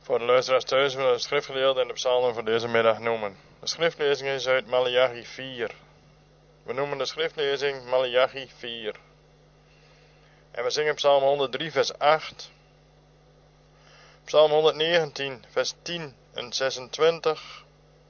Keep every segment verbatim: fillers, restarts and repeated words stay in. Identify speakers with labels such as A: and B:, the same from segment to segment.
A: Voor de luisteraars thuis willen we het schriftgedeelte en de psalmen voor deze middag noemen. De schriftlezing is uit Maleachi vier. We noemen de schriftlezing Maleachi vier. En we zingen psalm honderddrie vers acht. Psalm honderdnegentien vers tien en zesentwintig.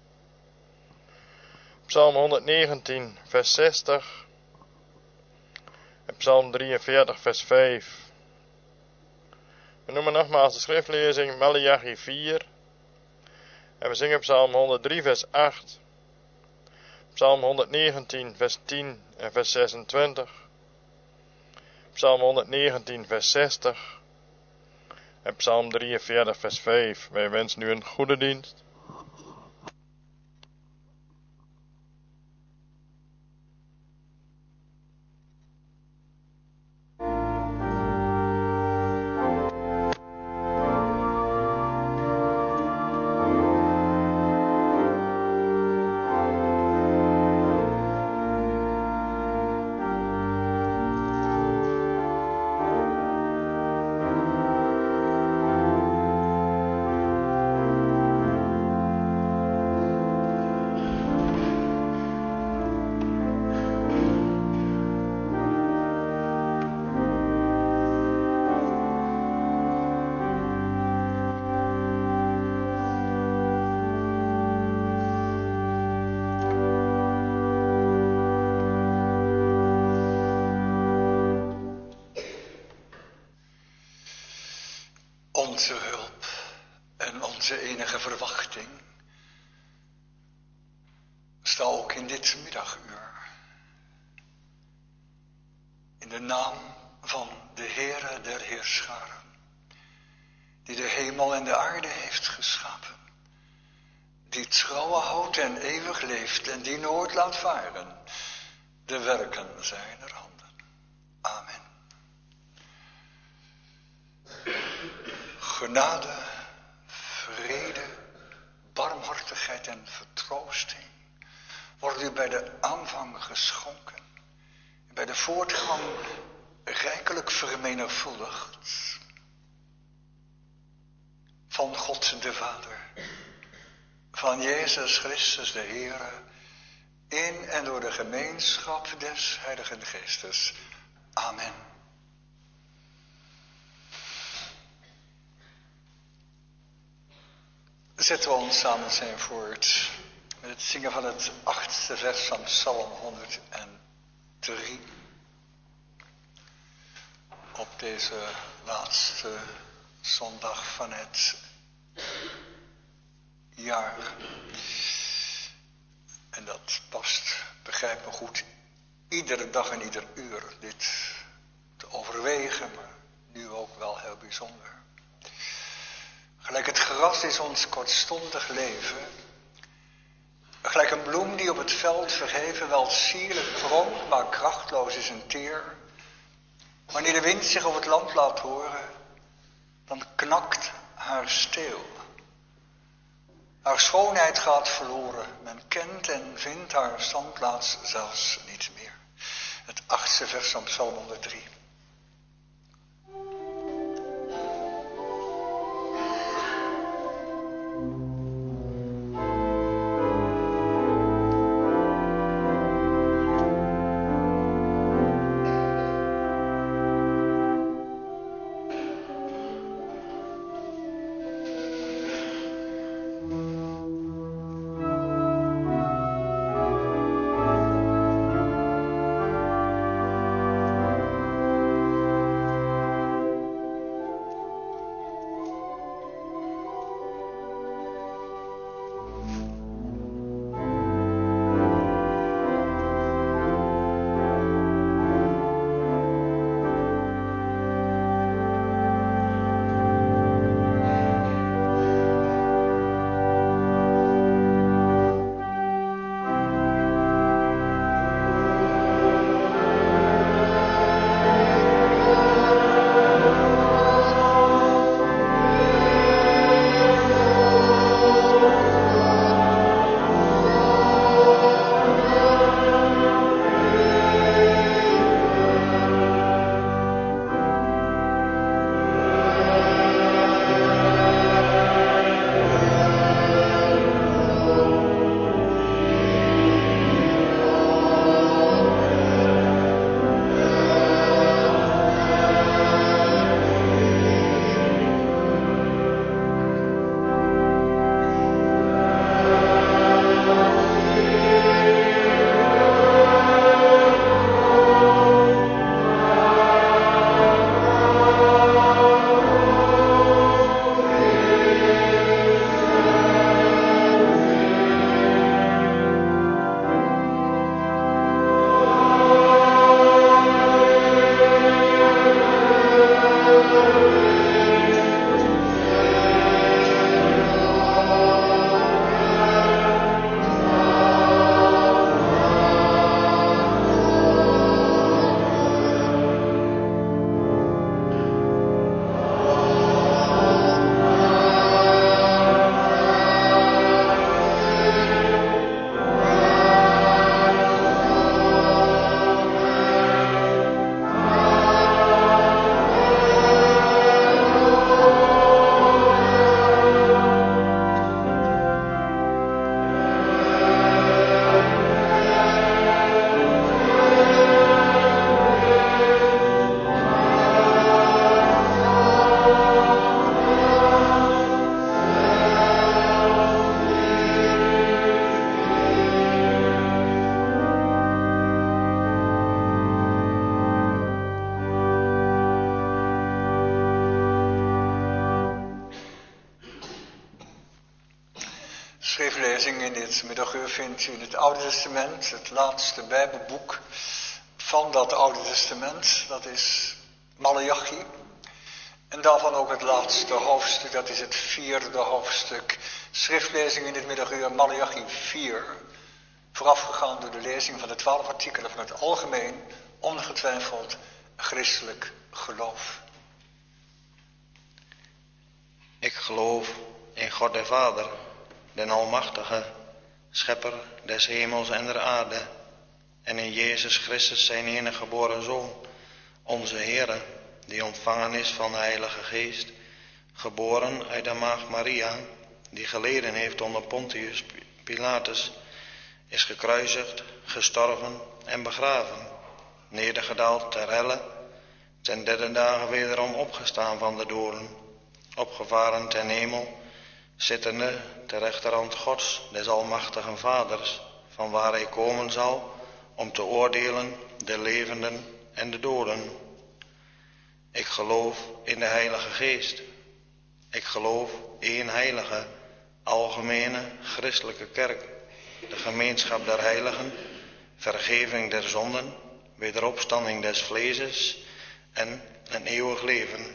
A: Psalm honderdnegentien vers zestig. En psalm drieënveertig vers vijf. We noemen nogmaals de schriftlezing Maleachi vier. En we zingen psalm honderddrie vers acht. Psalm honderdnegentien vers tien en vers zesentwintig. Psalm honderdnegentien vers zestig. En psalm drieënveertig vers vijf. Wij wensen u een goede dienst.
B: Onze hulp en onze enige verwachting sta ook in dit middaguur. In de naam van de Heere der Heerscharen, die de hemel en de aarde heeft geschapen, die trouw houdt en eeuwig leeft en die nooit laat varen de werken zijner handen. Amen. Genade, vrede, barmhartigheid en vertroosting worden u bij de aanvang geschonken, bij de voortgang rijkelijk vermenigvuldigd van God de Vader, van Jezus Christus de Heere, in en door de gemeenschap des Heiligen Geestes. Amen. Zetten we ons samen zijn voort met het zingen van het achtste vers van Psalm honderddrie. Op deze laatste zondag van het jaar. En dat past, begrijp me goed, iedere dag en ieder uur dit te overwegen, maar nu ook wel heel bijzonder. Gelijk het gras is ons kortstondig leven. Gelijk een bloem die op het veld verheven wel sierlijk pronkt, maar krachtloos is en teer. Wanneer de wind zich over het land laat horen, dan knakt haar steel. Haar schoonheid gaat verloren. Men kent en vindt haar standplaats zelfs niet meer. Het achtste vers van Psalm honderddrie.
C: Amen.
B: schriftlezing in dit middaguur vindt u in het Oude Testament, het laatste Bijbelboek van dat Oude Testament, dat is Maleachi. En daarvan ook het laatste hoofdstuk, dat is het vierde hoofdstuk. Schriftlezing in dit middaguur, Maleachi vier. Voorafgegaan door de lezing van de twaalf artikelen van het algemeen, ongetwijfeld christelijk geloof.
C: Ik geloof in God de Vader, den Almachtige, Schepper des hemels en der aarde, en in Jezus Christus zijn enige geboren Zoon, onze Heere, die ontvangen is van de Heilige Geest, geboren uit de maagd Maria, die geleden heeft onder Pontius Pilatus, is gekruisigd, gestorven en begraven, nedergedaald ter helle, ten derde dagen wederom opgestaan van de doden, opgevaren ten hemel, zittende ter rechterhand Gods, des Almachtigen Vaders, van waar hij komen zal, om te oordelen de levenden en de doden. Ik geloof in de Heilige Geest. Ik geloof één heilige, algemene, christelijke kerk, de gemeenschap der heiligen, vergeving der zonden, wederopstanding des vleeses en een eeuwig leven.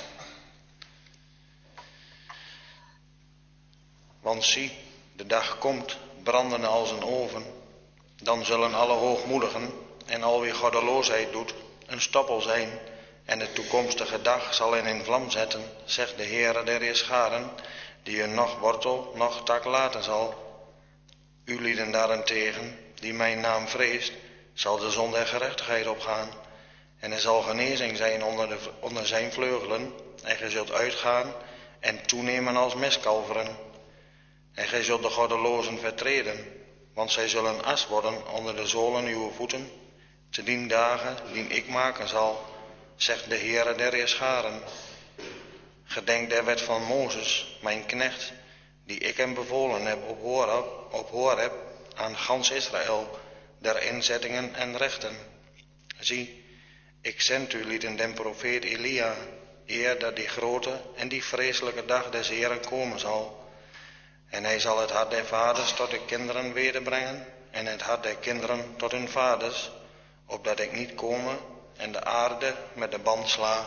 C: Want zie, de dag komt, brandende als een oven. Dan zullen alle hoogmoedigen en al wie goddeloosheid doet, een stoppel zijn. En de toekomstige dag zal hen in vlam zetten, zegt de Heere der Heerscharen, die hun nog wortel, nog tak laten zal. U lieden daarentegen, die mijn naam vreest, zal de zon der gerechtigheid opgaan. En er zal genezing zijn onder, de, onder zijn vleugelen, en gij zult uitgaan en toenemen als mestkalveren. En gij zult de goddelozen vertreden, want zij zullen as worden onder de zolen uw voeten, te dien dagen die ik maken zal, zegt de Heere der Heerscharen. Gedenk der wet van Mozes, mijn knecht, die ik hem bevolen heb op Horeb, op Horeb aan gans Israël, der inzettingen en rechten. Zie, ik zend u lieten den profeet Elia, eer dat die grote en die vreselijke dag des Heeren komen zal. En hij zal het hart der vaders tot de kinderen wederbrengen, en het hart der kinderen tot hun vaders, opdat ik niet komme en de aarde met de band sla.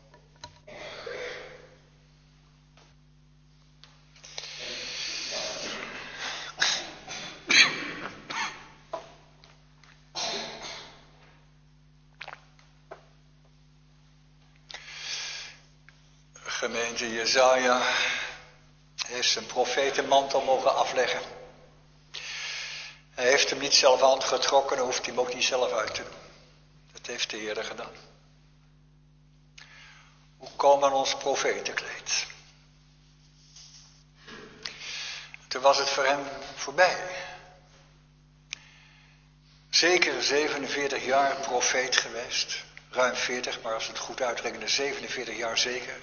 B: Gemeente Jesaja heeft zijn profetenmantel mogen afleggen. Hij heeft hem niet zelf aangetrokken, dan hoeft hij hem ook niet zelf uit te doen. Dat heeft de Heer gedaan. Hoe kwam aan ons profetenkleed? Toen was het voor hem voorbij. Zeker zevenenveertig jaar profeet geweest. Ruim veertig, maar als we het goed uitrekenen, zevenenveertig jaar zeker.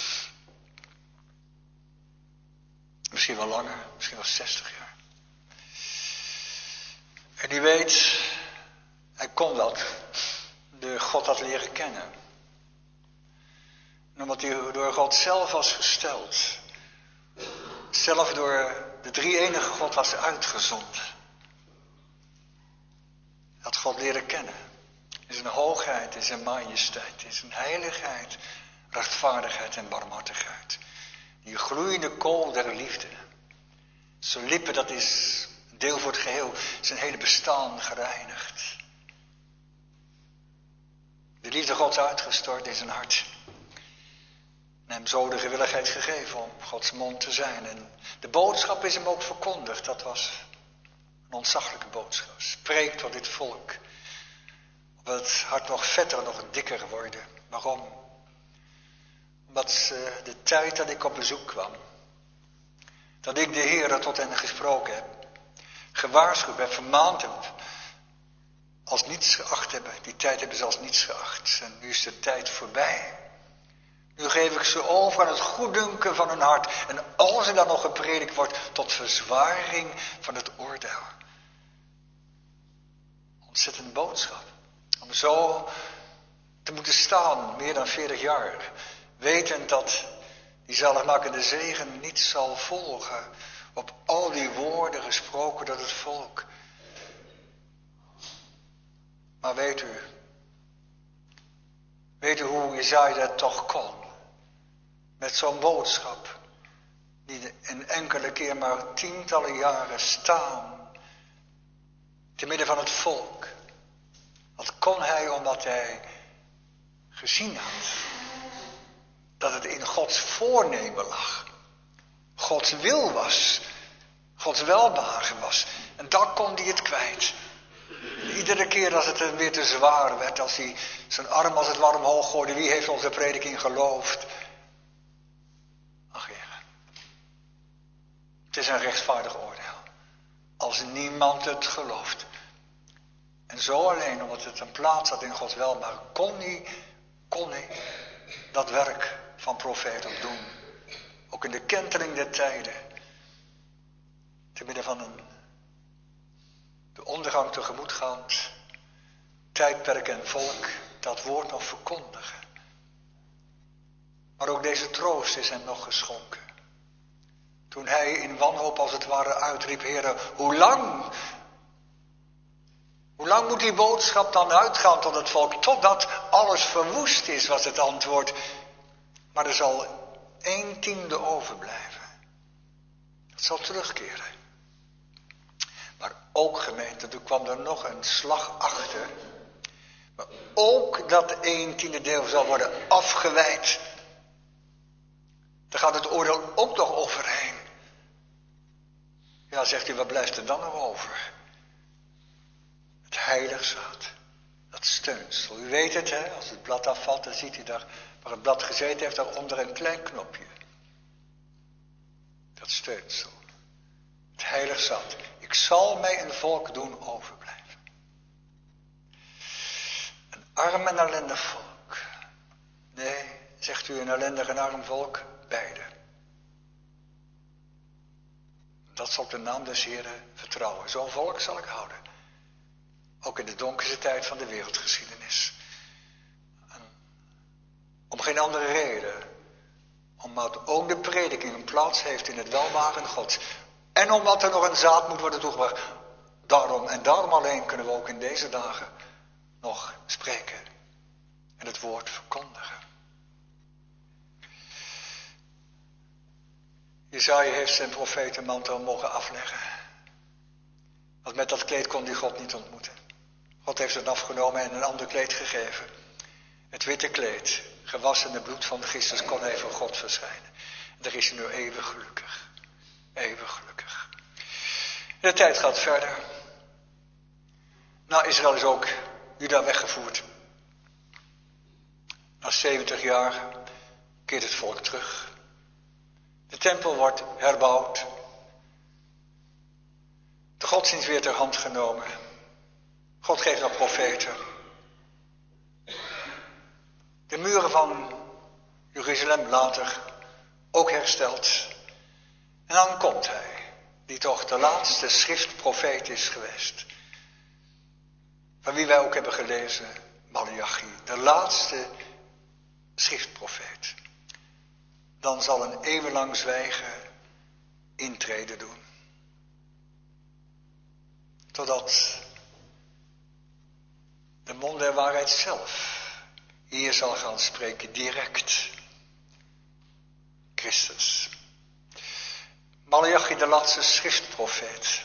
B: Misschien wel langer, misschien wel zestig jaar. En u weet, hij kon dat. De God had leren kennen. En omdat hij door God zelf was gesteld. Zelf door de drie-enige God was uitgezonden. Had God leren kennen. In zijn hoogheid, in zijn majesteit, in zijn heiligheid, rechtvaardigheid en barmhartigheid. Die gloeiende kool der liefde. Zijn lippen, dat is een deel voor het geheel, zijn hele bestaan gereinigd. De liefde Gods uitgestort in zijn hart. En hem zo de gewilligheid gegeven om Gods mond te zijn. En de boodschap is hem ook verkondigd. Dat was een ontzaglijke boodschap. Spreek tot dit volk. Opdat het hart nog vetter, nog dikker worden. Waarom? Omdat uh, de tijd dat ik op bezoek kwam. Dat ik de Heer tot hen gesproken heb. Gewaarschuwd heb, vermaand heb. Als niets geacht hebben. Die tijd hebben ze als niets geacht. En nu is de tijd voorbij. Nu geef ik ze over aan het goeddunken van hun hart. En als er dan nog gepredikt wordt tot verzwaring van het oordeel. Ontzettende boodschap. Om zo te moeten staan, meer dan veertig jaar. Wetend dat die zaligmakende zegen niet zal volgen. op al die woorden gesproken door het volk. Maar weet u, weet u hoe Jesaja dat toch kon? Met zo'n boodschap, die een enkele keer maar tientallen jaren staan, te midden van het volk. Dat kon hij omdat hij gezien had dat het in Gods voornemen lag. Gods wil was. Gods welbehagen was. En dan kon hij het kwijt. Iedere keer als het hem weer te zwaar werd, als hij zijn arm als het ware omhoog gooide, wie heeft onze prediking geloofd? Ach ja, het is een rechtvaardig oordeel. Als niemand het gelooft. En zo alleen, omdat het een plaats had in Gods welbehagen, kon hij, kon hij dat werk van profeet ook doen. Ook in de kenteling der tijden. Te midden van een de ondergang tegemoetgaand tijdperk en volk dat woord nog verkondigen. Maar ook deze troost is hem nog geschonken. Toen hij in wanhoop als het ware uitriep, Heere, hoe lang? Hoe lang moet die boodschap dan uitgaan tot het volk? Totdat alles verwoest is, was het antwoord. Maar er zal een tiende overblijven. Het zal terugkeren. Maar ook gemeente, toen kwam er nog een slag achter. Maar ook dat een tiende deel zal worden afgewijd. Daar gaat het oordeel ook nog overheen. Ja, zegt u, wat blijft er dan nog over? Het heiligzaad. Dat steunsel. U weet het, hè? Als het blad afvalt, dan ziet u daar waar het blad gezeten heeft, daaronder een klein knopje. Dat steunsel. Het heiligzaad. Ik zal mij een volk doen overblijven. Een arm en ellendig volk. Nee, zegt u, een ellendig en arm volk? Beide. Dat zal op de naam des Heren vertrouwen. Zo'n volk zal ik houden. Ook in de donkerste tijd van de wereldgeschiedenis. En om geen andere reden. Omdat ook de prediking een plaats heeft in het welbehagen Gods. En omdat er nog een zaad moet worden toegebracht. Daarom en daarom alleen kunnen we ook in deze dagen nog spreken. En het woord verkondigen. Jesaja heeft zijn profetenmantel mogen afleggen. Want met dat kleed kon hij God niet ontmoeten. God heeft het afgenomen en een ander kleed gegeven. Het witte kleed, gewassen in het bloed van Christus, kon hij voor God verschijnen. En daar is hij nu eeuwig gelukkig. Eeuwig gelukkig. De tijd gaat verder. Nou, Israël is ook Juda weggevoerd. Na zeventig jaar keert het volk terug. De tempel wordt herbouwd. De godsdienst weer ter hand genomen. God geeft nog profeten. De muren van Jeruzalem later ook hersteld. En dan komt hij, die toch de laatste schriftprofeet is geweest. Van wie wij ook hebben gelezen, Maleachi, de laatste schriftprofeet. Dan zal een eeuwenlang zwijgen intrede doen. Totdat de mond der waarheid zelf hier zal gaan spreken, direct. Christus. Maleachi, de laatste schriftprofeet.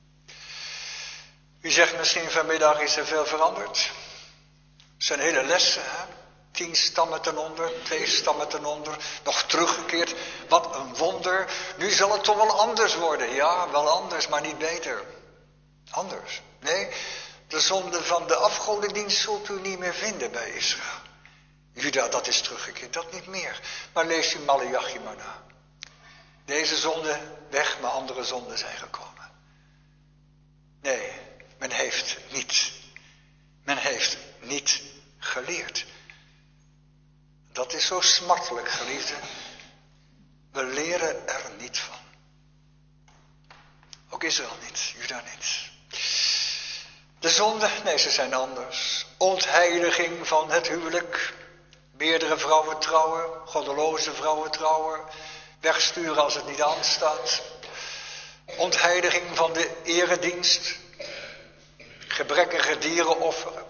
B: U zegt misschien vanmiddag, is er veel veranderd? Zijn hele lessen, hè? Tien stammen ten onder, twee stammen ten onder, nog teruggekeerd. Wat een wonder. Nu zal het toch wel anders worden. Ja, wel anders, maar niet beter. Anders. Nee, de zonde van de afgodendienst zult u niet meer vinden bij Israël. Juda, dat is teruggekeerd, dat niet meer. Maar lees u Maleachi maar na. Deze zonde weg, maar andere zonden zijn gekomen. Nee, men heeft niet. Men heeft niet geleerd. Dat is zo smartelijk, geliefde. We leren er niet van. Ook Israël niet, Juda niet. De zonde, nee, ze zijn anders. Ontheiliging van het huwelijk. Meerdere vrouwen trouwen, goddeloze vrouwen trouwen. Wegsturen als het niet aanstaat. Ontheiliging van de eredienst. Gebrekkige dieren offeren.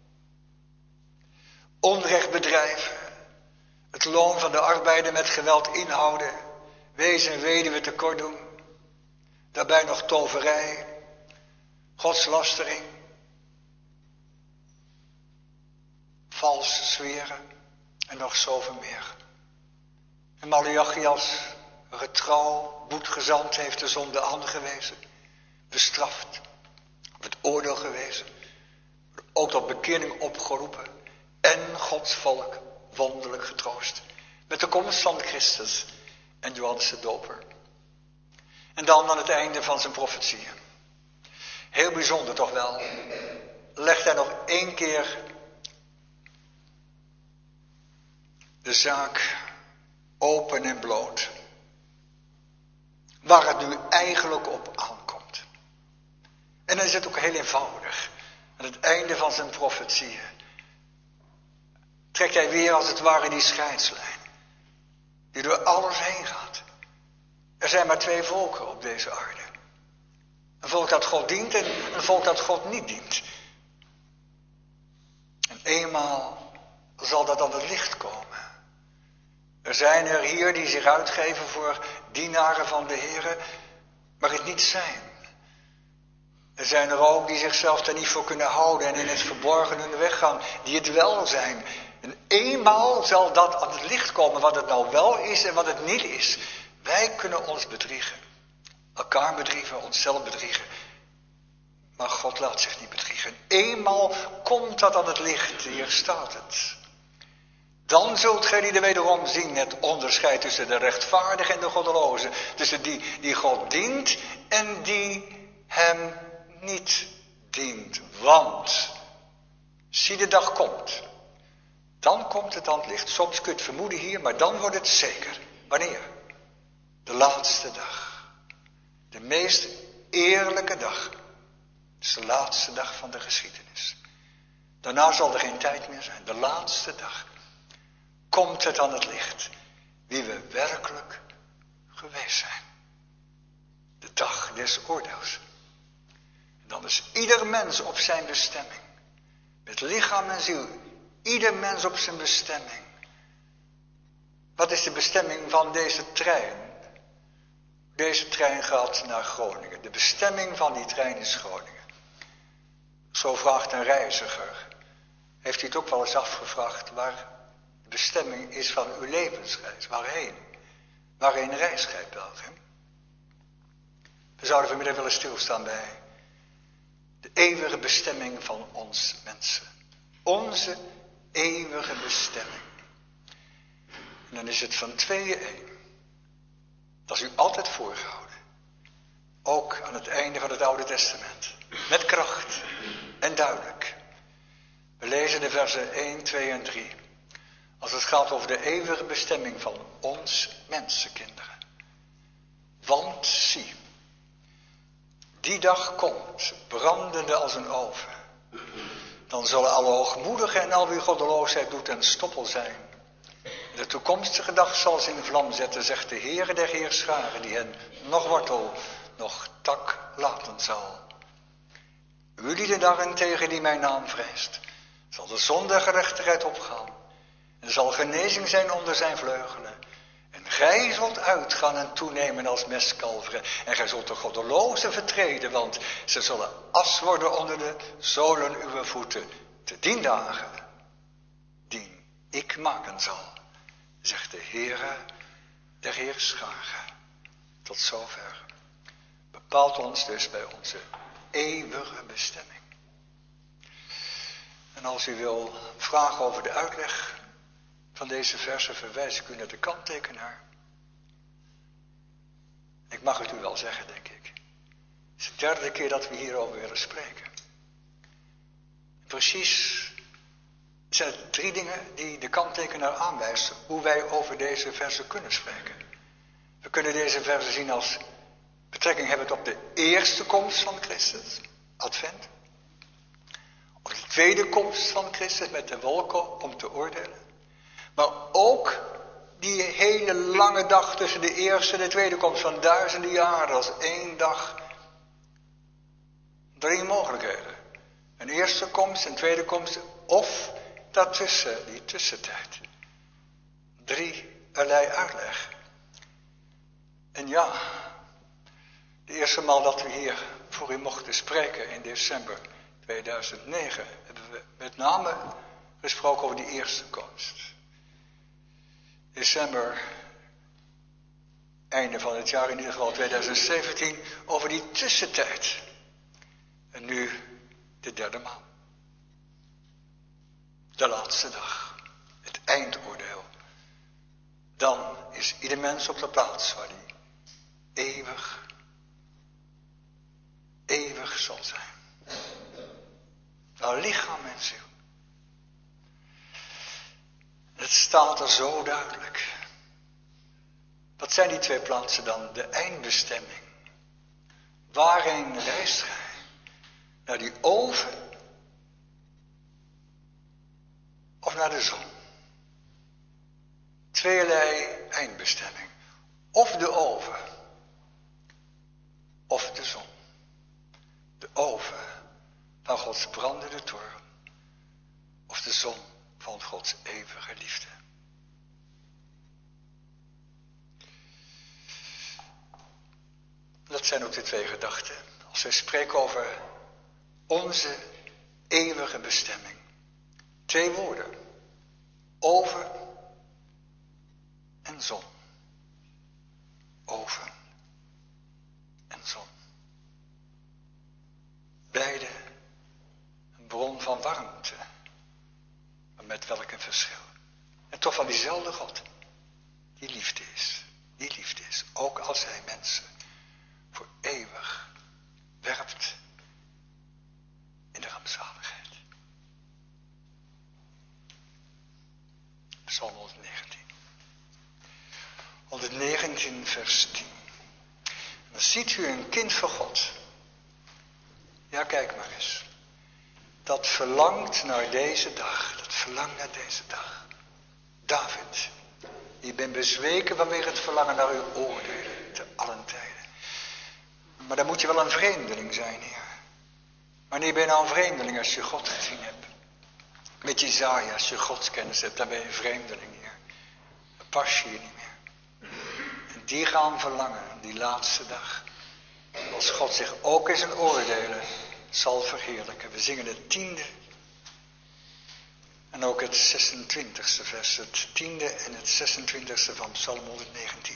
B: Onrecht bedrijven. Het loon van de arbeider met geweld inhouden. Wees en weduwe tekort doen. Daarbij nog toverij. Godslastering. Vals zweren. En nog zoveel meer. En Maleachi als getrouw boetgezant heeft de zonde aangewezen. Bestraft. Op het oordeel gewezen. Ook tot bekering opgeroepen. En Gods volk wonderlijk getroost. Met de komst van Christus en Johannes de Doper. En dan aan het einde van zijn profetieën. Heel bijzonder toch wel. Legt hij nog één keer de zaak open en bloot. Waar het nu eigenlijk op aankomt. En dan is het ook heel eenvoudig. Aan het einde van zijn profetieën trekt hij weer als het ware die scheidslijn. Die door alles heen gaat. Er zijn maar twee volken op deze aarde. Een volk dat God dient en een volk dat God niet dient. En eenmaal zal dat aan het licht komen. Er zijn er hier die zich uitgeven voor dienaren van de Here, maar het niet zijn. Er zijn er ook die zichzelf daar niet voor kunnen houden en in het verborgen hun weg gaan, die het wel zijn. En eenmaal zal dat aan het licht komen wat het nou wel is en wat het niet is. Wij kunnen ons bedriegen. Elkaar bedriegen, onszelf bedriegen. Maar God laat zich niet bedriegen. Eenmaal komt dat aan het licht, hier staat het. Dan zult gij die er wederom zien het onderscheid tussen de rechtvaardige en de goddeloze. Tussen die die God dient en die hem niet dient. Want, zie de dag komt. Dan komt het aan het licht. Soms kun je het vermoeden hier, maar dan wordt het zeker. Wanneer? De laatste dag. De meest eerlijke dag. Het is de laatste dag van de geschiedenis. Daarna zal er geen tijd meer zijn. De laatste dag. Komt het aan het licht. Wie we werkelijk geweest zijn. De dag des oordeels. En dan is ieder mens op zijn bestemming. Met lichaam en ziel. Ieder mens op zijn bestemming. Wat is de bestemming van deze trein? Deze trein gaat naar Groningen. De bestemming van die trein is Groningen. Zo vraagt een reiziger. Heeft u het ook wel eens afgevraagd waar de bestemming is van uw levensreis? Waarheen? Waarheen reist gij, pelgrim? We zouden vanmiddag willen stilstaan bij de eeuwige bestemming van ons mensen. Onze eeuwige bestemming. En dan is het van tweeën één. Dat is u altijd voorgehouden. Ook aan het einde van het Oude Testament. Met kracht en duidelijk. We lezen de versen één, twee en drie. Als het gaat over de eeuwige bestemming van ons mensenkinderen. Want zie, die dag komt, brandende als een oven. Dan zullen alle hoogmoedigen en al wie goddeloosheid doet een stoppel zijn. De toekomstige dag zal ze in vlam zetten, zegt de Heere der Heerscharen, die hen nog wortel, nog tak laten zal. U die daarentegen die mijn naam vreest, zal de zon der gerechtigheid opgaan. En er zal genezing zijn onder zijn vleugelen. En gij zult uitgaan en toenemen als mestkalveren. En gij zult de goddelozen vertreden, want ze zullen as worden onder de zolen uw voeten. Te dien dagen, dien ik maken zal, zegt de Heere der Heerscharen. Tot zover. Bepaalt ons dus bij onze eeuwige bestemming. En als u wil vragen over de uitleg van deze versen, verwijs ik u naar de kanttekenaar. Ik mag het u wel zeggen, denk ik. Het is de derde keer dat we hierover willen spreken. Precies zijn het drie dingen die de kanttekenaar aanwijst hoe wij over deze versen kunnen spreken. We kunnen deze versen zien als betrekking hebben op de eerste komst van Christus, Advent. Op de tweede komst van Christus met de wolken om te oordelen. Maar ook die Die hele lange dag tussen de eerste en de tweede komst van duizenden jaren. Dat is één dag. Drie mogelijkheden. Een eerste komst, een tweede komst. Of daartussen, die tussentijd. Drie allerlei uitleg. En ja, de eerste maal dat we hier voor u mochten spreken in december tweeduizend negen, hebben we met name gesproken over die eerste komst. December, einde van het jaar in ieder geval tweeduizend zeventien, over die tussentijd. En nu de derde maal. De laatste dag, het eindoordeel. Dan is ieder mens op de plaats waar hij eeuwig, eeuwig zal zijn. Nou, lichaam en ziel. Het staat er zo duidelijk. Wat zijn die twee plaatsen dan? De eindbestemming. Waarheen reist gij? Naar die oven of naar de zon? Tweeërlei eindbestemming. Of de oven of de zon. De oven van Gods brandende toorn. Of de zon van Gods eeuwige liefde. Dat zijn ook de twee gedachten. Als wij spreken over onze eeuwige bestemming. Twee woorden. Oven en zon. Oven en zon. Beide een bron van warmte. Maar met welk een verschil. En toch van diezelfde God. Die liefde is. Die liefde is. Ook als hij mensen voor eeuwig werpt in de rampzaligheid. Psalm honderdnegentien. honderdnegentien vers tien. En dan ziet u een kind van God. Ja, kijk maar eens. Dat verlangt naar deze dag. Dat verlangt naar deze dag. David. Je bent bezweken vanwege het verlangen naar uw oordelen. Te allen tijden. Maar dan moet je wel een vreemdeling zijn, Heer. Wanneer ben je nou een vreemdeling als je God gezien hebt? Met Jesaja, als je godskennis hebt, dan ben je een vreemdeling, Heer. Dan pas je je niet meer. En die gaan verlangen, die laatste dag. Als God zich ook in zijn oordelen zal verheerlijken. We zingen het tiende. En ook het zesentwintigste vers. Het tiende en het zesentwintigste van Psalm honderdnegentien.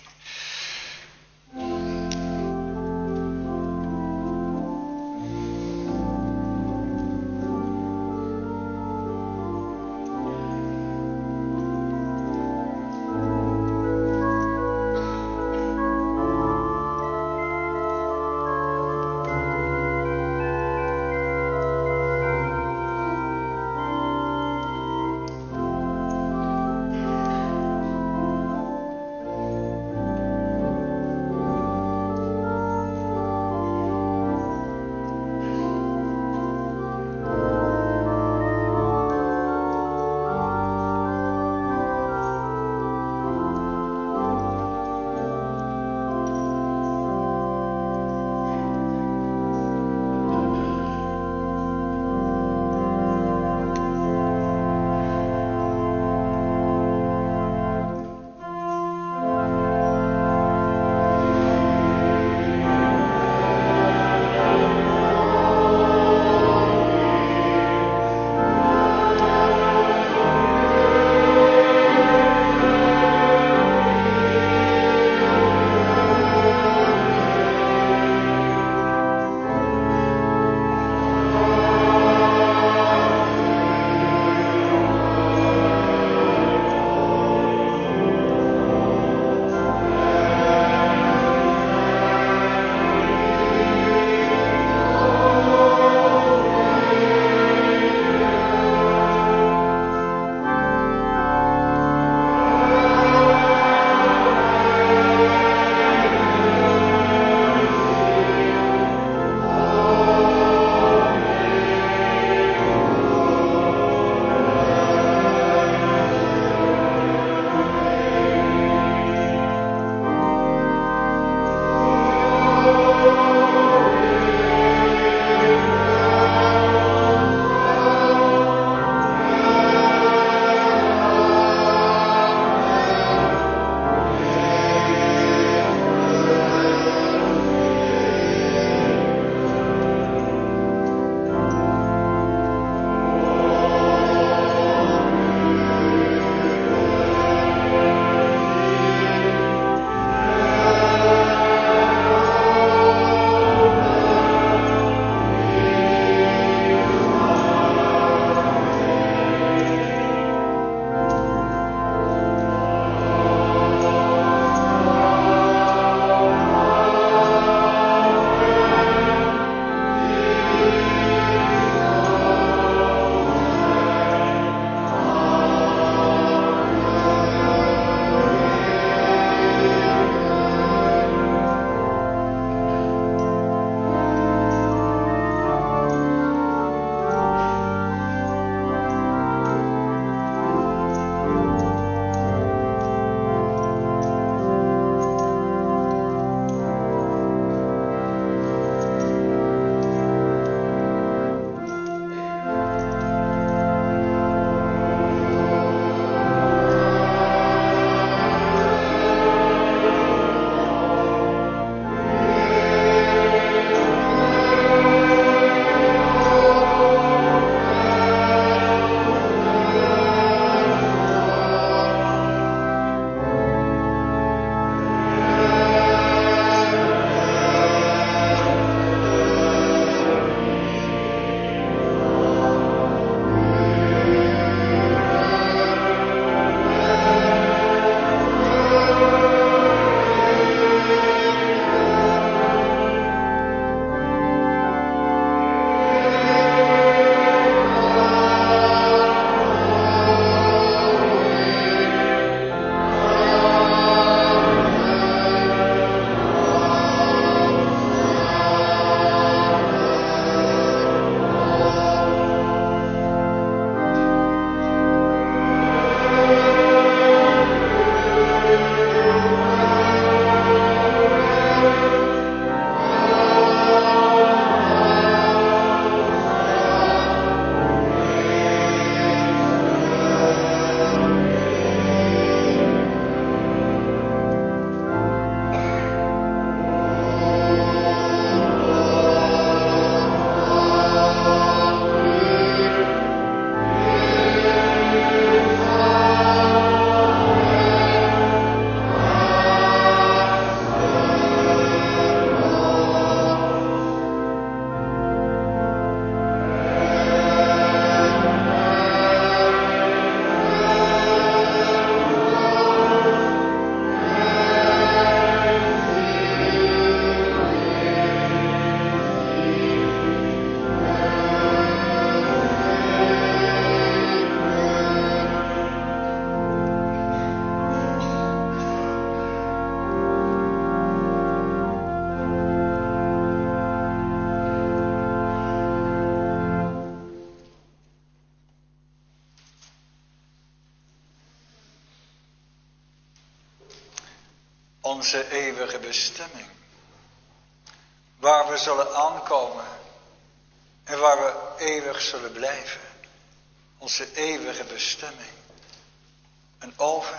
B: onze eeuwige bestemming. Waar we zullen aankomen en waar we eeuwig zullen blijven. Onze eeuwige bestemming. Een oven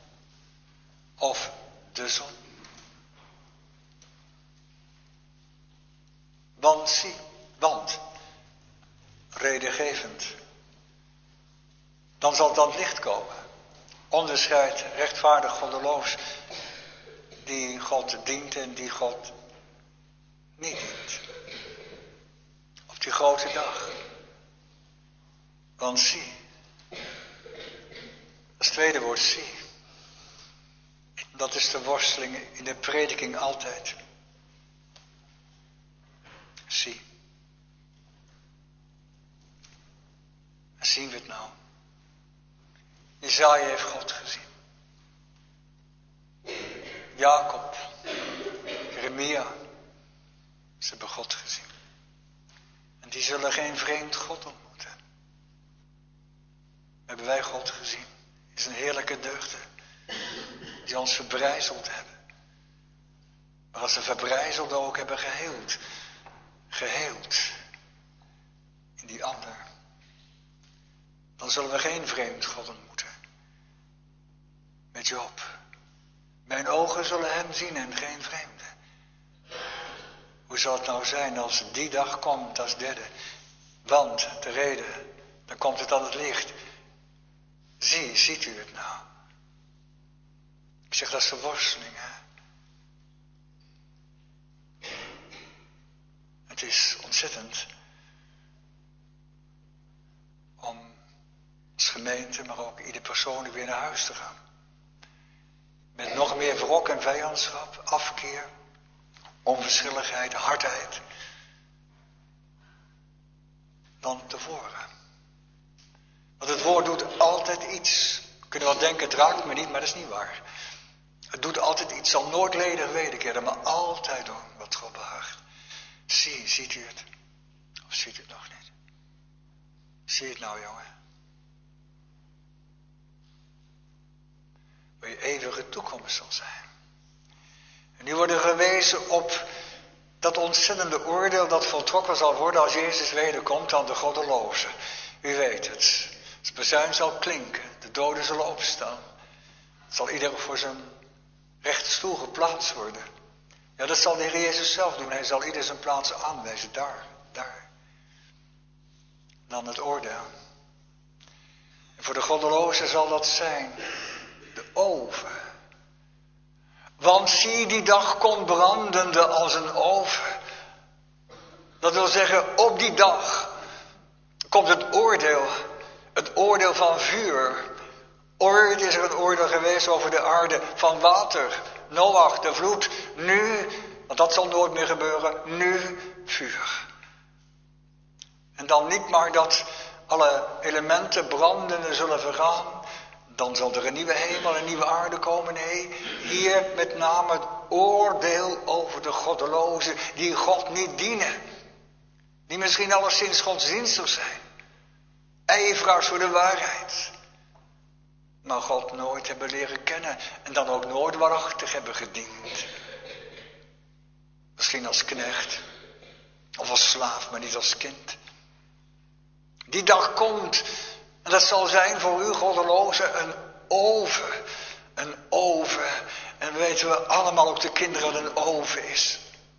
B: of de zon. Want zie, want, redengevend. Dan zal dat licht komen. Onderscheid rechtvaardig goddeloos. Die God dient en die God niet dient. Op die grote dag. Want zie. Dat is het tweede woord, zie. Dat is de worsteling in de prediking altijd. Zie. En zien we het nou? Jesaja heeft God gezien. Jacob, Jeremia, ze hebben God gezien. En die zullen geen vreemd God ontmoeten. Hebben wij God gezien? Is een heerlijke deugde die ons verbrijzeld hebben. Maar als ze verbrijzelde ook hebben geheeld. Geheeld in die ander. Dan zullen we geen vreemd God ontmoeten. Met Job. Mijn ogen zullen hem zien en geen vreemde. Hoe zal het nou zijn als die dag komt als derde? Want, de reden, dan komt het aan het licht. Zie, ziet u het nou? Ik zeg, dat is de worsteling, hè? Het is ontzettend om als gemeente, maar ook ieder persoonlijk weer naar huis te gaan. Met nog meer wrok en vijandschap, afkeer, onverschilligheid, hardheid dan tevoren. Want het woord doet altijd iets. We kunnen wel denken, het raakt me niet, maar dat is niet waar. Het doet altijd iets, het zal nooit ledig wederkeren, maar altijd doen wat God behaagt. Zie, ziet u het? Of ziet u het nog niet? Zie je het nou, jongen? Waar je eeuwige toekomst zal zijn. En nu worden gewezen op dat ontzettende oordeel dat voltrokken zal worden als Jezus wederkomt aan de goddelozen. U weet het. Het bezuin zal klinken. De doden zullen opstaan. Het zal ieder voor zijn rechte stoel geplaatst worden. Ja, dat zal de Heer Jezus zelf doen. Hij zal ieder zijn plaats aanwijzen. Daar, daar. Dan het oordeel. En voor de goddelozen zal dat zijn de oven. Want zie, die dag komt brandende als een oven. Dat wil zeggen, op die dag komt het oordeel. Het oordeel van vuur. Ooit is er een oordeel geweest over de aarde van water. Noach, de vloed. Nu, want dat zal nooit meer gebeuren, nu vuur. En dan niet maar dat alle elementen brandende zullen vergaan. Dan zal er een nieuwe hemel en een nieuwe aarde komen. Nee, hier met name het oordeel over de goddelozen die God niet dienen. Die misschien alleszins godsdienstig zijn. Ijveraars voor de waarheid. Maar God nooit hebben leren kennen. En dan ook nooit waarachtig hebben gediend. Misschien als knecht. Of als slaaf, maar niet als kind. Die dag komt. En dat zal zijn voor u goddelozen een oven. Een oven. En weten we allemaal ook de kinderen wat een oven is.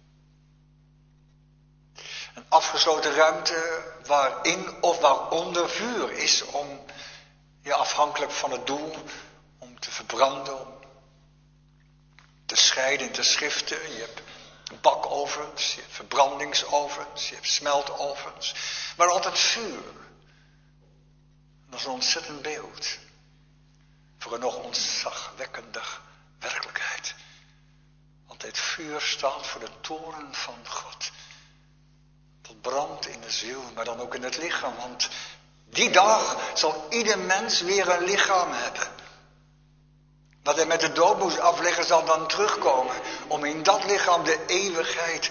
B: Een afgesloten ruimte waarin of waaronder vuur is om, ja, afhankelijk van het doel, om te verbranden, om te scheiden in de schriften. Je hebt bakovens, je hebt verbrandingsovens, je hebt smeltovens, maar altijd vuur. Dat is een ontzettend beeld voor een nog ontzagwekkender werkelijkheid. Want dit vuur staat voor de toorn van God. Dat brandt in de ziel, maar dan ook in het lichaam. Want die dag zal ieder mens weer een lichaam hebben. Wat hij met de dood moest afleggen zal dan terugkomen. Om in dat lichaam de eeuwigheid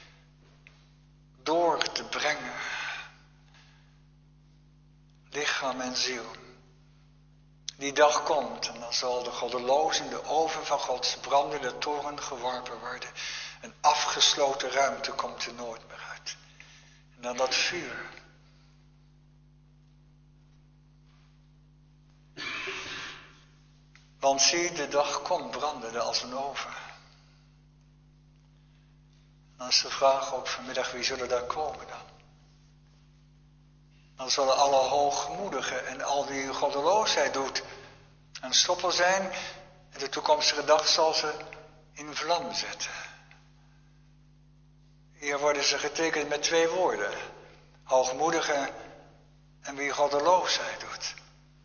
B: door te brengen. Lichaam en ziel. Die dag komt en dan zal de goddeloze in de oven van Gods brandende toorn geworpen worden. Een afgesloten ruimte komt er nooit meer uit. En dan dat vuur. Want zie, de dag komt brandende als een oven. Dan is de vraag ook vanmiddag, wie zullen daar komen dan? Dan zullen alle hoogmoedigen en al die goddeloosheid doet een stoppel zijn. En de toekomstige dag zal ze in vlam zetten. Hier worden ze getekend met twee woorden. Hoogmoedigen en wie goddeloosheid doet.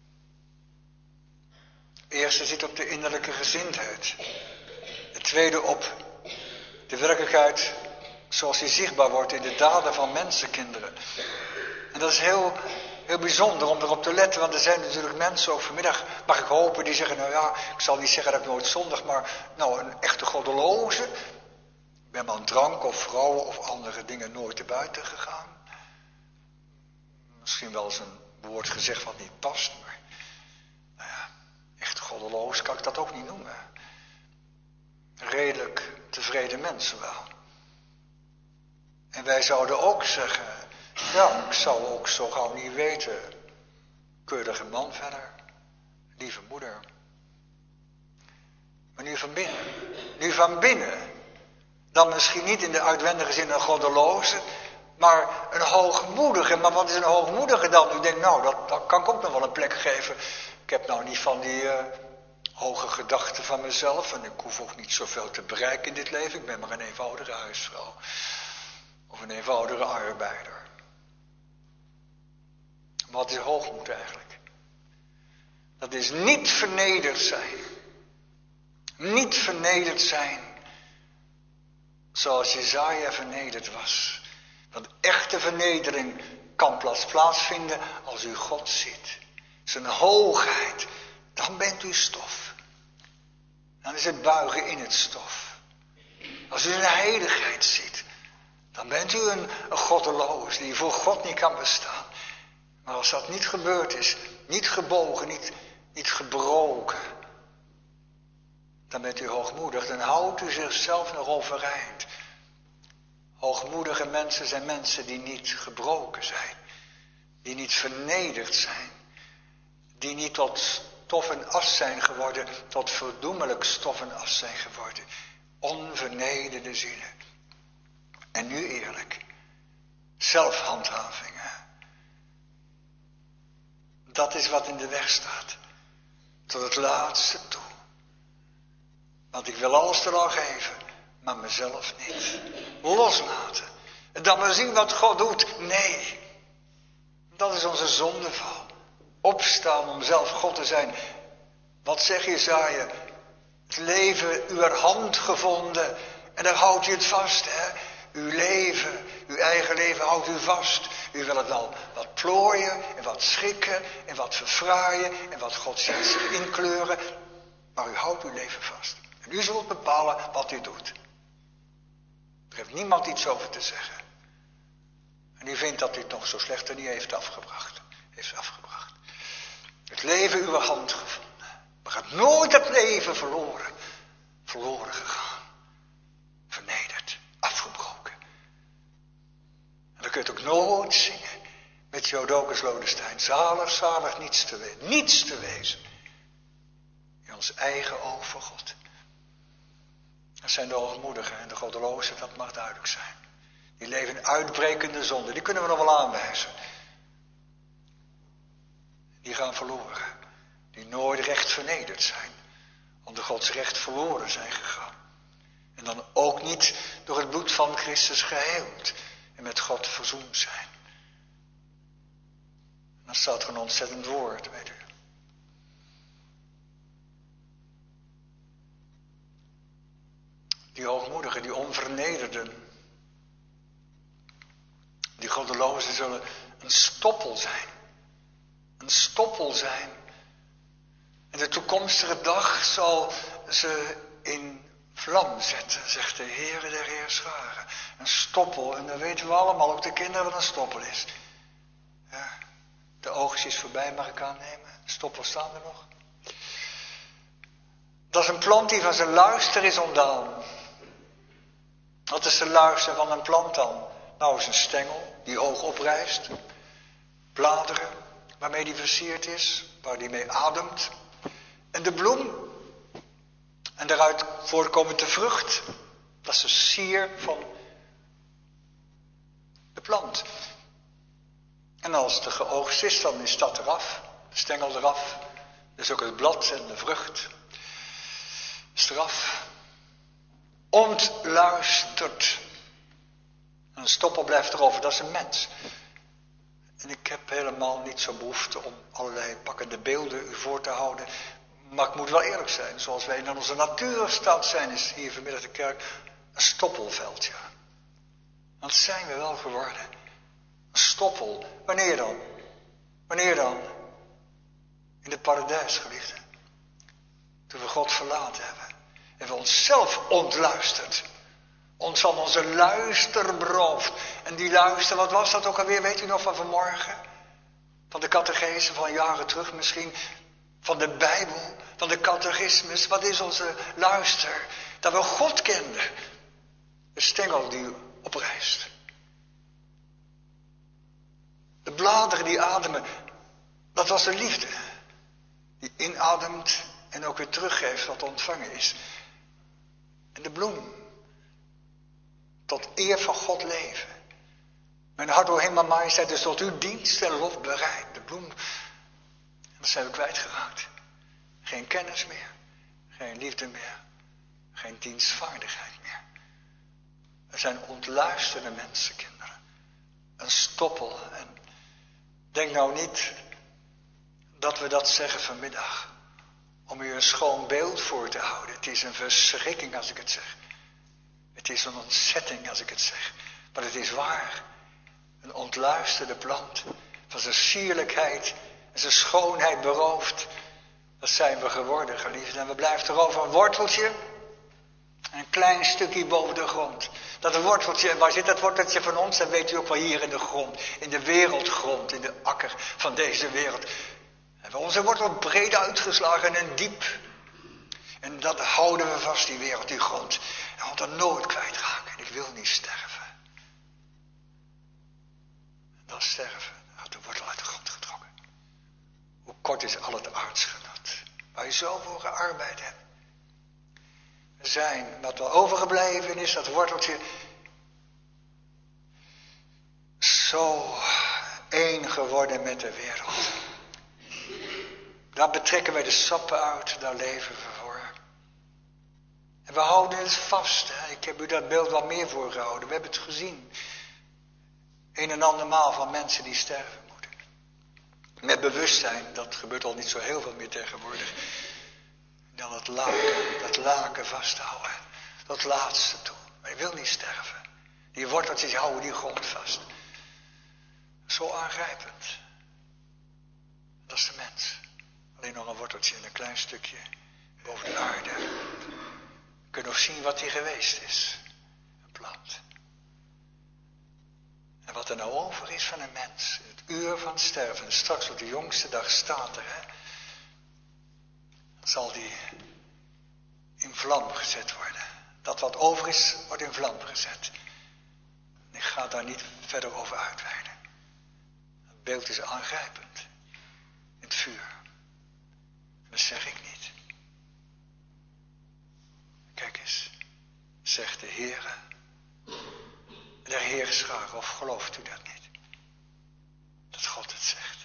B: Het eerste zit op de innerlijke gezindheid. Het tweede op de werkelijkheid zoals die zichtbaar wordt in de daden van mensenkinderen. En dat is heel, heel bijzonder om erop te letten, want er zijn natuurlijk mensen, ook vanmiddag mag ik hopen, die zeggen, nou ja, ik zal niet zeggen dat ik nooit zondig, maar nou een echte goddeloze. Ik ben maar aan drank of vrouwen of andere dingen nooit te buiten gegaan. Misschien wel eens een woord gezegd wat niet past, maar nou ja, echt goddeloos kan ik dat ook niet noemen. Redelijk tevreden mensen wel. En wij zouden ook zeggen, ja, ik zou ook zo gauw niet weten. Keurige man verder, lieve moeder. Maar nu van binnen, nu van binnen. Dan misschien niet in de uitwendige zin een goddeloze, maar een hoogmoedige. Maar wat is een hoogmoedige dan? U denkt, nou, dat, dat kan ik ook nog wel een plek geven. Ik heb nou niet van die uh, hoge gedachten van mezelf. En ik hoef ook niet zoveel te bereiken in dit leven. Ik ben maar een eenvoudige huisvrouw. Of een eenvoudige arbeider. Wat is hoogmoed eigenlijk? Dat is niet vernederd zijn. Niet vernederd zijn. Zoals Jesaja vernederd was. Want echte vernedering kan pas plaatsvinden als u God ziet. Zijn hoogheid. Dan bent u stof. Dan is het buigen in het stof. Als u zijn heiligheid ziet. Dan bent u een, een goddeloos die voor God niet kan bestaan. Maar als dat niet gebeurd is, niet gebogen, niet, niet gebroken, dan bent u hoogmoedig. Dan houdt u zichzelf nog overeind. Hoogmoedige mensen zijn mensen die niet gebroken zijn. Die niet vernederd zijn. Die niet tot stof en as zijn geworden, tot verdoemelijk stof en as zijn geworden. Onvernederde zielen. En nu eerlijk. Zelfhandhavingen. Dat is wat in de weg staat. Tot het laatste toe. Want ik wil alles er al geven. Maar mezelf niet. Loslaten. En dan maar zien wat God doet. Nee. Dat is onze zondeval. Opstaan om zelf God te zijn. Wat zeg Jesaja? Het leven uw hand gevonden. En daar houdt u het vast, hè. Uw leven, uw eigen leven houdt u vast. U wil het wel wat plooien en wat schikken en wat verfraaien en wat godsdienstig inkleuren. Maar u houdt uw leven vast. En u zult bepalen wat u doet. Er heeft niemand iets over te zeggen. En u vindt dat u het nog zo slechter niet heeft afgebracht. Heeft afgebracht. Het leven uw hand gevonden. Maar gaat nooit het leven verloren. Verloren gegaan. Vernederd. Afgebroken. En dan kun je het ook nooit zingen. Met Jodokus Lodestein. Zalig, zalig niets te wezen. Niets te wezen. In ons eigen oog voor God. Dat zijn de hoogmoedigen en de goddelozen, dat mag duidelijk zijn. Die leven in uitbrekende zonde. Die kunnen we nog wel aanwijzen. Die gaan verloren. Die nooit recht vernederd zijn. Onder Gods recht verloren zijn gegaan. En dan ook niet door het bloed van Christus geheeld. En met God verzoend zijn. En dat staat er een ontzettend woord, weet u. Die hoogmoedigen, die onvernederden. Die goddelozen zullen een stoppel zijn. Een stoppel zijn. En de toekomstige dag zal ze in vlam zetten, zegt de Heere der Heerscharen. Een stoppel, en dan weten we allemaal, ook de kinderen, wat een stoppel is. Ja, de oogst is voorbij, mag ik aannemen. De stoppels staan er nog. Dat is een plant die van zijn luister is ontdaan. Wat is de luister van een plant dan? Nou, is een stengel die hoog oprijst. Bladeren waarmee die versierd is, waar die mee ademt. En de bloem. En daaruit voortkomend de vrucht. Dat is de sier van de plant. En als het geoogst is, dan is dat eraf. De stengel eraf. Dus ook het blad en de vrucht. Is eraf. Ontluisterd. En een stoppel blijft erover, dat is een mens. En ik heb helemaal niet zo'n behoefte om allerlei pakkende beelden u voor te houden. Maar ik moet wel eerlijk zijn, zoals wij in onze natuurstaat zijn, is hier vanmiddag de kerk een stoppelveldje. Dat zijn we wel geworden. Een stoppel. Wanneer dan? Wanneer dan? In het paradijs, geliefde. Toen we God verlaten hebben. En we onszelf ontluisterd. Ons van onze luister beroofd. En die luister, wat was dat ook alweer? Weet u nog van vanmorgen? Van de catechese van jaren terug misschien. Van de Bijbel. Van de catechismus. Wat is onze luister? Dat we God kenden. De stengel die oprijst. De bladeren die ademen. Dat was de liefde. Die inademt en ook weer teruggeeft wat ontvangen is. En de bloem. Tot eer van God leven. Mijn hart, o Hemel, Majesteit, is tot uw dienst en lof bereid. De bloem. En dat zijn we kwijtgeraakt. Geen kennis meer. Geen liefde meer. Geen dienstvaardigheid meer. We zijn ontluisterde mensenkinderen. Een stoppel. En denk nou niet dat we dat zeggen vanmiddag. Om u een schoon beeld voor te houden. Het is een verschrikking als ik het zeg. Het is een ontzetting als ik het zeg. Maar het is waar. Een ontluisterde plant. Van zijn sierlijkheid en zijn schoonheid beroofd. Dat zijn we geworden, geliefden. En we blijven erover een worteltje. Een klein stukje boven de grond. Dat worteltje, en waar zit dat worteltje van ons? Dat weet u ook wel, hier in de grond. In de wereldgrond, in de akker van deze wereld. We hebben onze wortel breed uitgeslagen en diep. En dat houden we vast, die wereld, die grond. En we moeten nooit kwijtraken. En ik wil niet sterven. En dan sterven, dan had de wortel uit de grond getrokken. Hoe kort is al het aardsgenot. Waar je zo voor gearbeid hebt. We zijn, wat wel overgebleven is, dat worteltje. Zo één geworden met de wereld. Daar betrekken wij de sappen uit, daar leven we voor. En we houden het vast. Hè. Ik heb u dat beeld wel meer voorgehouden. We hebben het gezien. Een en andermaal van mensen die sterven moeten. Met bewustzijn, dat gebeurt al niet zo heel veel meer tegenwoordig. Dan het laken, dat laken vasthouden. Dat laatste toe. Maar je wil niet sterven. Die worteltjes houden die grond vast. Zo aangrijpend. Dat is de mens. Alleen nog een worteltje en een klein stukje boven de aarde. Je kunt nog zien wat hij geweest is. Een plant. En wat er nou over is van een mens. In het uur van sterven. Straks op de jongste dag staat er. Hè, dan zal die in vlam gezet worden. Dat wat over is, wordt in vlam gezet. Ik ga daar niet verder over uitweiden. Het beeld is aangrijpend. In het vuur. Dat zeg ik niet. Kijk eens, zegt de Heere. De Heerscharen, of gelooft u dat niet? Dat God het zegt.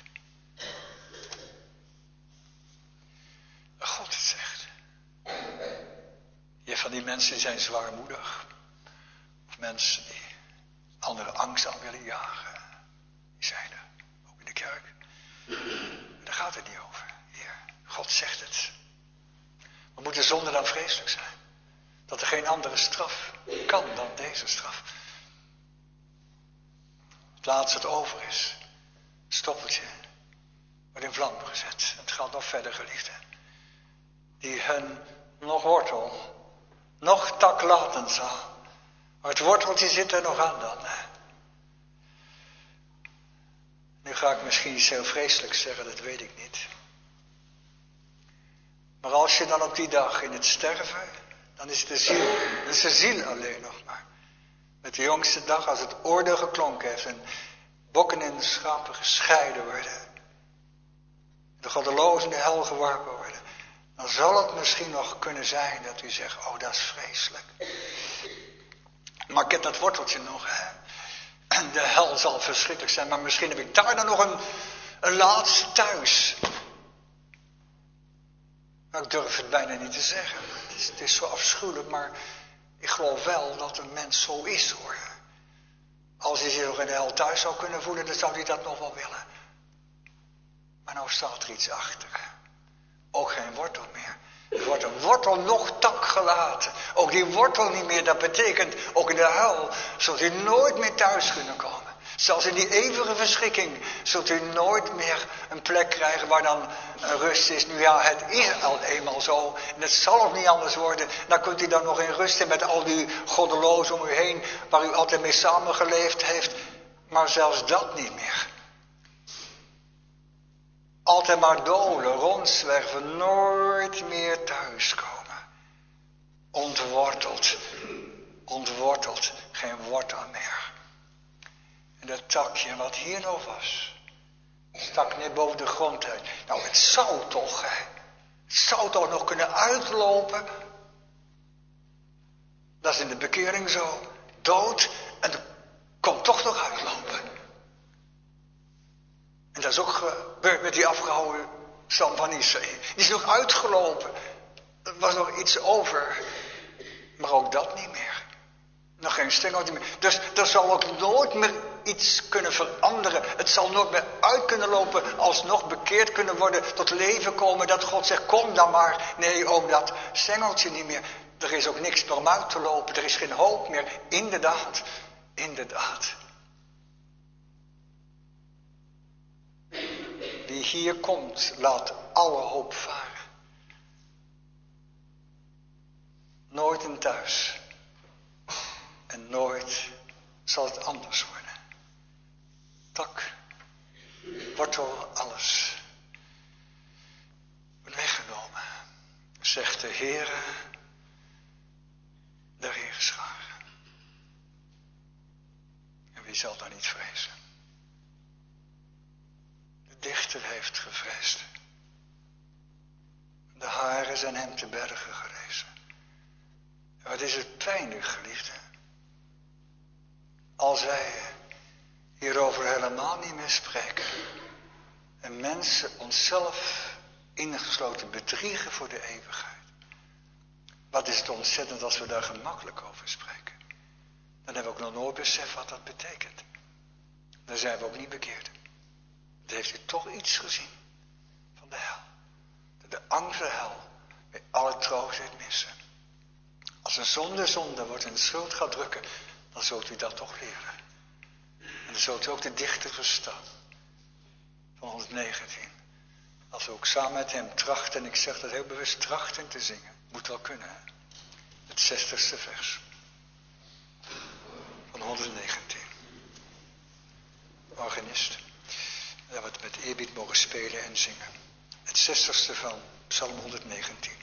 B: Dat God het zegt. Je hebt van die mensen die zijn zwaarmoedig. Of mensen die andere angst aan willen jagen. Die zijn er, ook in de kerk. Daar gaat het niet over. Heer, God zegt het. Maar moet de zonde dan vreselijk zijn? Dat er geen andere straf kan dan deze straf. Plaats het over is. Stoppeltje. Wordt in vlam gezet. En het gaat nog verder, geliefden. Die hun nog wortel, nog tak laten zal. Maar het worteltje zit er nog aan dan. Nu ga ik misschien iets heel vreselijks zeggen, dat weet ik niet. Maar als je dan op die dag in het sterven, dan is de ziel, dan is de ziel alleen nog maar. Met de jongste dag, als het oordeel geklonken heeft en bokken en de schapen gescheiden worden, de goddelozen in de hel geworpen worden, dan zal het misschien nog kunnen zijn dat u zegt, oh dat is vreselijk. Maar ik heb dat worteltje nog, hè. De hel zal verschrikkelijk zijn, maar misschien heb ik daar dan nog een, een laatste thuis. Nou, ik durf het bijna niet te zeggen. Het is, het is zo afschuwelijk, maar ik geloof wel dat een mens zo is, hoor. Als hij zich nog in de hel thuis zou kunnen voelen, dan zou hij dat nog wel willen. Maar nou staat er iets achter. Ook geen wortel meer. Er wordt een wortel nog tak gelaten. Ook die wortel niet meer, dat betekent, ook in de hel zult u nooit meer thuis kunnen komen. Zelfs in die eeuwige verschrikking zult u nooit meer een plek krijgen waar dan rust is. Nu ja, het is al eenmaal zo. En het zal ook niet anders worden. Dan kunt u dan nog in rust zijn met al die goddelozen om u heen, waar u altijd mee samengeleefd heeft. Maar zelfs dat niet meer. Altijd maar dolen, rondzwerven, nooit meer thuiskomen. Ontworteld, ontworteld, geen wortel meer. En dat takje wat hier nog was, stak net boven de grond uit. Nou, het zou toch, hè, het zou toch nog kunnen uitlopen. Dat is in de bekering zo, dood en het komt toch nog uitlopen. En dat is ook gebeurd met die afgehouden stam van Isaïe. Die is nog uitgelopen. Er was nog iets over. Maar ook dat niet meer. Nog geen stengeltje meer. Dus er zal ook nooit meer iets kunnen veranderen. Het zal nooit meer uit kunnen lopen. Alsnog bekeerd kunnen worden. Tot leven komen. Dat God zegt, kom dan maar. Nee, ook dat stengeltje niet meer. Er is ook niks meer om uit te lopen. Er is geen hoop meer. Inderdaad. Inderdaad. Wie hier komt, laat alle hoop varen. Nooit een thuis. En nooit zal het anders worden. Tak, wortel, alles wordt weggenomen. Zegt de Heere, de Heerscharen. En wie zal daar niet vrezen? De dichter heeft gevreesd. De haren zijn hem te bergen gerezen. En wat is het pijnlijk, geliefde. Als wij hierover helemaal niet meer spreken. En mensen onszelf ingesloten bedriegen voor de eeuwigheid. Wat is het ontzettend als we daar gemakkelijk over spreken. Dan hebben we ook nog nooit beseft wat dat betekent. Dan zijn we ook niet bekeerd. Dan heeft u toch iets gezien van de hel. De angst voor de hel bij alle troost heeft missen. Als een zonde zonde wordt en de schuld gaat drukken, dan zult u dat toch leren. En dan zult u ook de dichter verstaan. Van honderdzegentien. Als we ook samen met hem trachten, en ik zeg dat heel bewust, trachten te zingen. Moet wel kunnen, hè? Het zestigste vers. Van honderdzegentien. Organist. Dat we het met eerbied mogen spelen en zingen. Het zestigste van Psalm honderdzegentien.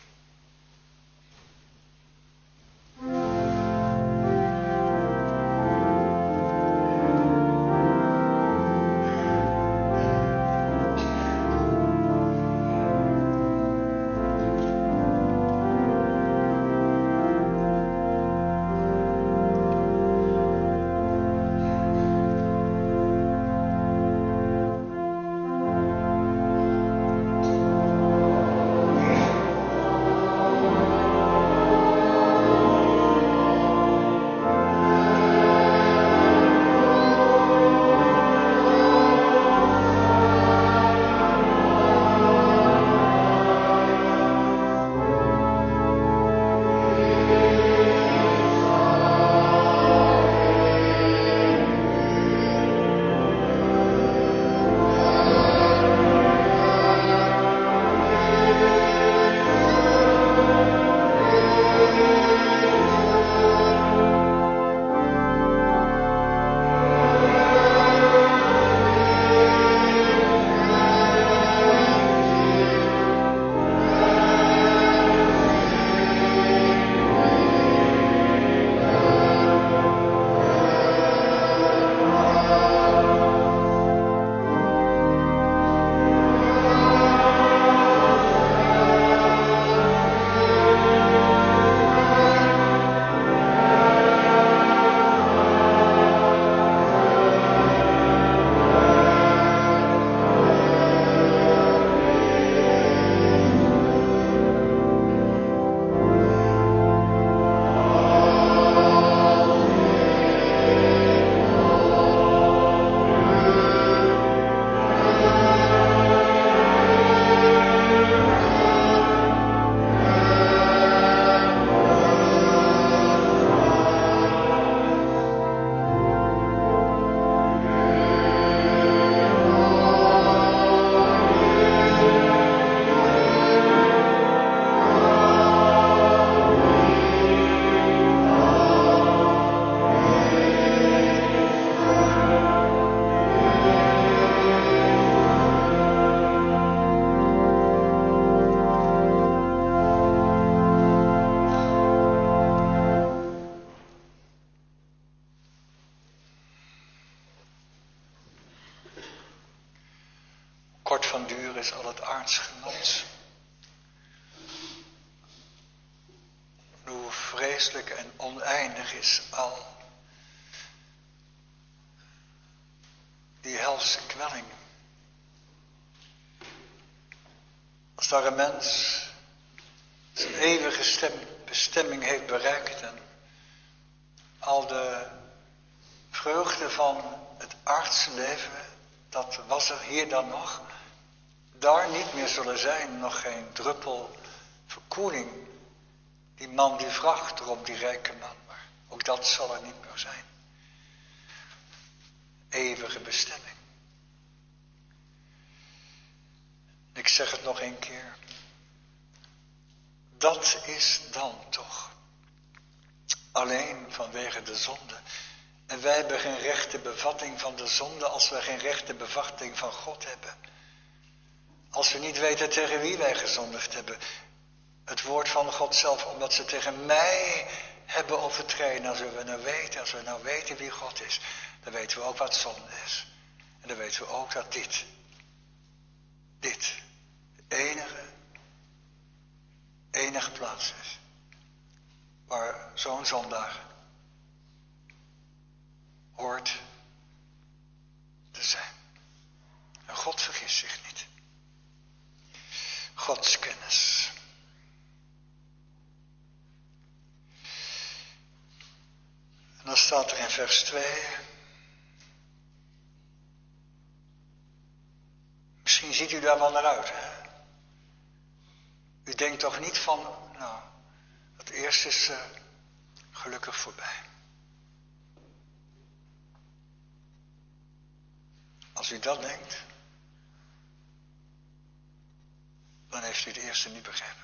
B: is al het aards genot. Hoe vreselijk en oneindig is al die helse kwelling. Als daar een mens zijn eeuwige stem, bestemming heeft bereikt en al de vreugde van het aardse leven, dat was er hier dan nog, daar niet meer zullen zijn, nog geen druppel verkoeling. Die man die vraagt erom, die rijke man, maar ook dat zal er niet meer zijn. Eeuwige bestemming. Ik zeg het nog een keer. Dat is dan toch alleen vanwege de zonde. En wij hebben geen rechte bevatting van de zonde als we geen rechte bevatting van God hebben. Als we niet weten tegen wie wij gezondigd hebben. Het woord van God zelf, omdat ze tegen mij hebben overtreden. Als we nou weten, als we nou weten wie God is, dan weten we ook wat zonde is. En dan weten we ook dat dit, dit, de enige, enige plaats is. Waar zo'n zondaar hoort te zijn. En God vergist zich niet. Gods kennis. En dan staat er in vers twee. Misschien ziet u daar wel naar uit. Hè? U denkt toch niet van, nou, het eerste is uh, gelukkig voorbij. Als u dat denkt, dan heeft u het eerste niet begrepen.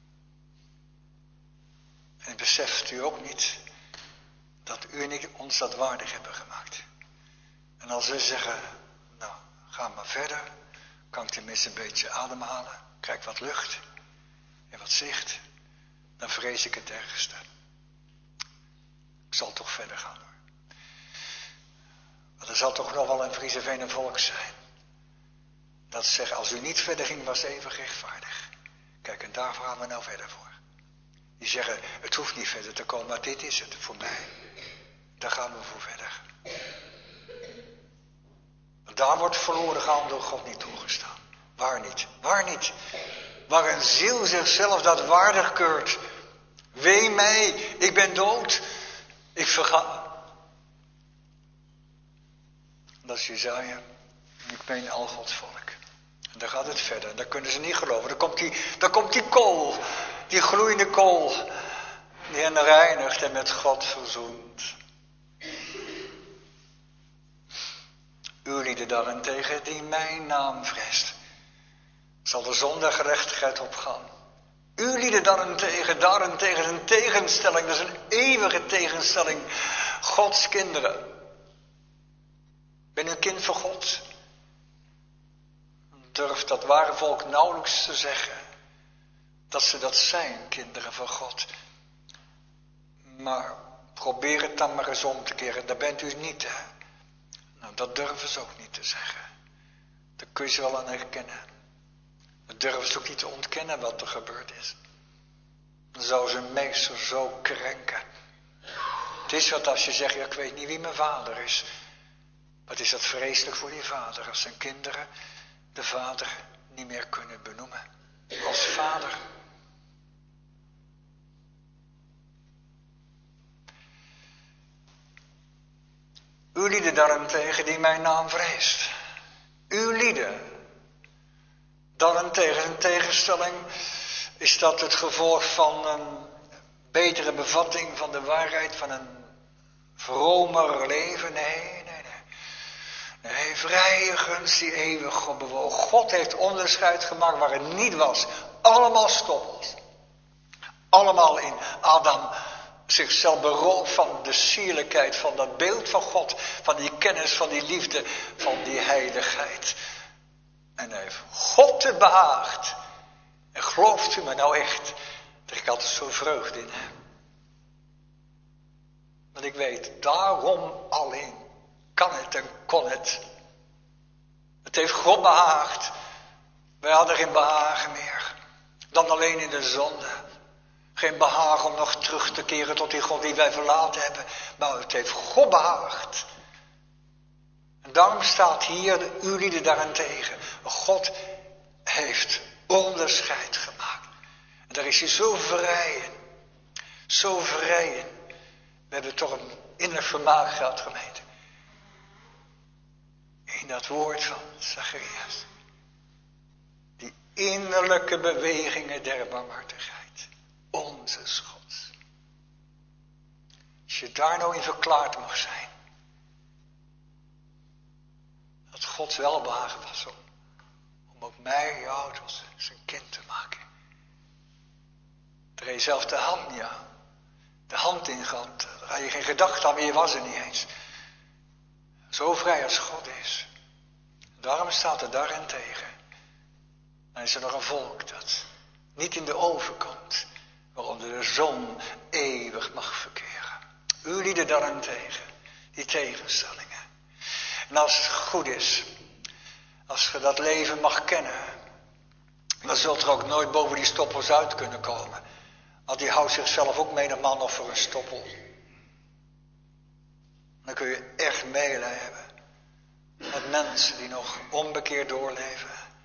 B: En beseft u ook niet dat u en ik ons dat waardig hebben gemaakt. En als we zeggen, nou, ga maar verder, kan ik tenminste een beetje ademhalen, krijg wat lucht en wat zicht, dan vrees ik het ergste. Ik zal toch verder gaan hoor. Want er zal toch nog wel een Frieseveen een volk zijn. Dat zegt, als u niet verder ging, was eeuwig rechtvaardig. Kijk, en daar gaan we nou verder voor. Die zeggen, het hoeft niet verder te komen, maar dit is het voor mij. Daar gaan we voor verder. Daar wordt verloren gaan door God niet toegestaan. Waar niet? Waar niet? Waar een ziel zichzelf dat waardig keurt. Wee mij, ik ben dood. Ik verga. Dat is Jesaja. Ik ben al Gods volk. En daar gaat het verder. Daar kunnen ze niet geloven. Daar komt die, daar komt die kool. Die gloeiende kool. Die hen reinigt en met God verzoent. U lieden daarentegen die mijn naam vreest. Zal de zonde gerechtigheid opgaan. U lieden daarentegen, daarentegen een tegenstelling. Dat is een eeuwige tegenstelling. Gods kinderen. Ben u een kind van God? Durft dat ware volk nauwelijks te zeggen. Dat ze dat zijn, kinderen van God. Maar probeer het dan maar eens om te keren. Daar bent u niet, hè. Nou, dat durven ze ook niet te zeggen. Daar kun je ze wel aan herkennen. Dat durven ze ook niet te ontkennen wat er gebeurd is. Dan zou ze een meester zo krenken. Het is wat als je zegt, ja, ik weet niet wie mijn vader is. Wat is dat vreselijk voor die vader als zijn kinderen de vader niet meer kunnen benoemen. Als vader. U lieden daarentegen die mijn naam vreest. U lieden. Daarentegen een tegenstelling is dat het gevolg van een betere bevatting van de waarheid, van een vromer leven. Nee, nee, nee. Nee, vrije gunst die eeuwig God bewoog. God heeft onderscheid gemaakt waar het niet was. Allemaal stoppels. Allemaal in Adam zichzelf beroofd van de sierlijkheid, van dat beeld van God, van die kennis, van die liefde, van die heiligheid. En hij heeft God te behaagd. En gelooft u me nou echt, dat ik altijd zo'n vreugde in heb. Want ik weet, daarom alleen kan het en kon het. Het heeft God behaagd Wij hadden geen behagen meer. Dan alleen in de zonde. Geen behagen om nog terug te keren tot die God die wij verlaten hebben. Maar het heeft God behaagd. En daarom staat hier, u lieden daarentegen. God heeft onderscheid gemaakt. En daar is hij zo vrij in. Zo vrij in. We hebben toch een innerlijk vermaak gehad, gemeente. In dat woord van Zacharias. Die innerlijke bewegingen der barmhartigheid. Onze Gods. Als je daar nou in verklaard mag zijn. Dat Gods welbehagen was om, om ook mij, jou, tot zijn kind te maken. Daar heb je zelf de hand niet aan. De hand in gehad. Daar had je geen gedachte aan, maar je was er niet eens. Zo vrij als God is. Daarom staat er daarentegen. Dan is er nog een volk dat niet in de oven komt. Waaronder de zon eeuwig mag verkeren. U lieden daarentegen. Die tegenstellingen. En als het goed is. Als je dat leven mag kennen. Dan zult er ook nooit boven die stoppels uit kunnen komen. Want die houdt zichzelf ook menigmaal nog voor een stoppel. Dan kun je echt meelij hebben. Met mensen die nog onbekeerd doorleven.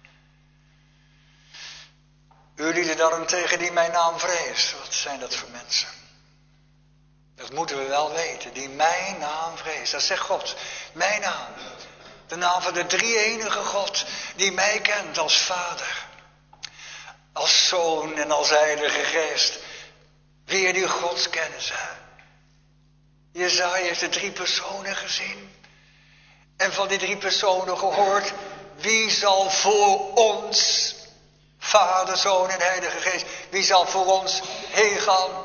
B: U lieden daarentegen die mijn naam vreest. Wat zijn dat voor mensen? Dat moeten we wel weten. Die mijn naam vreest. Dat zegt God. Mijn naam. De naam van de drie-enige God. Die mij kent als Vader. Als Zoon en als Heilige Geest. Weer die godskennis. Jesaja heeft de drie personen gezien. En van die drie personen gehoord. Wie zal voor ons, Vader, Zoon en Heilige Geest. Wie zal voor ons heen gaan?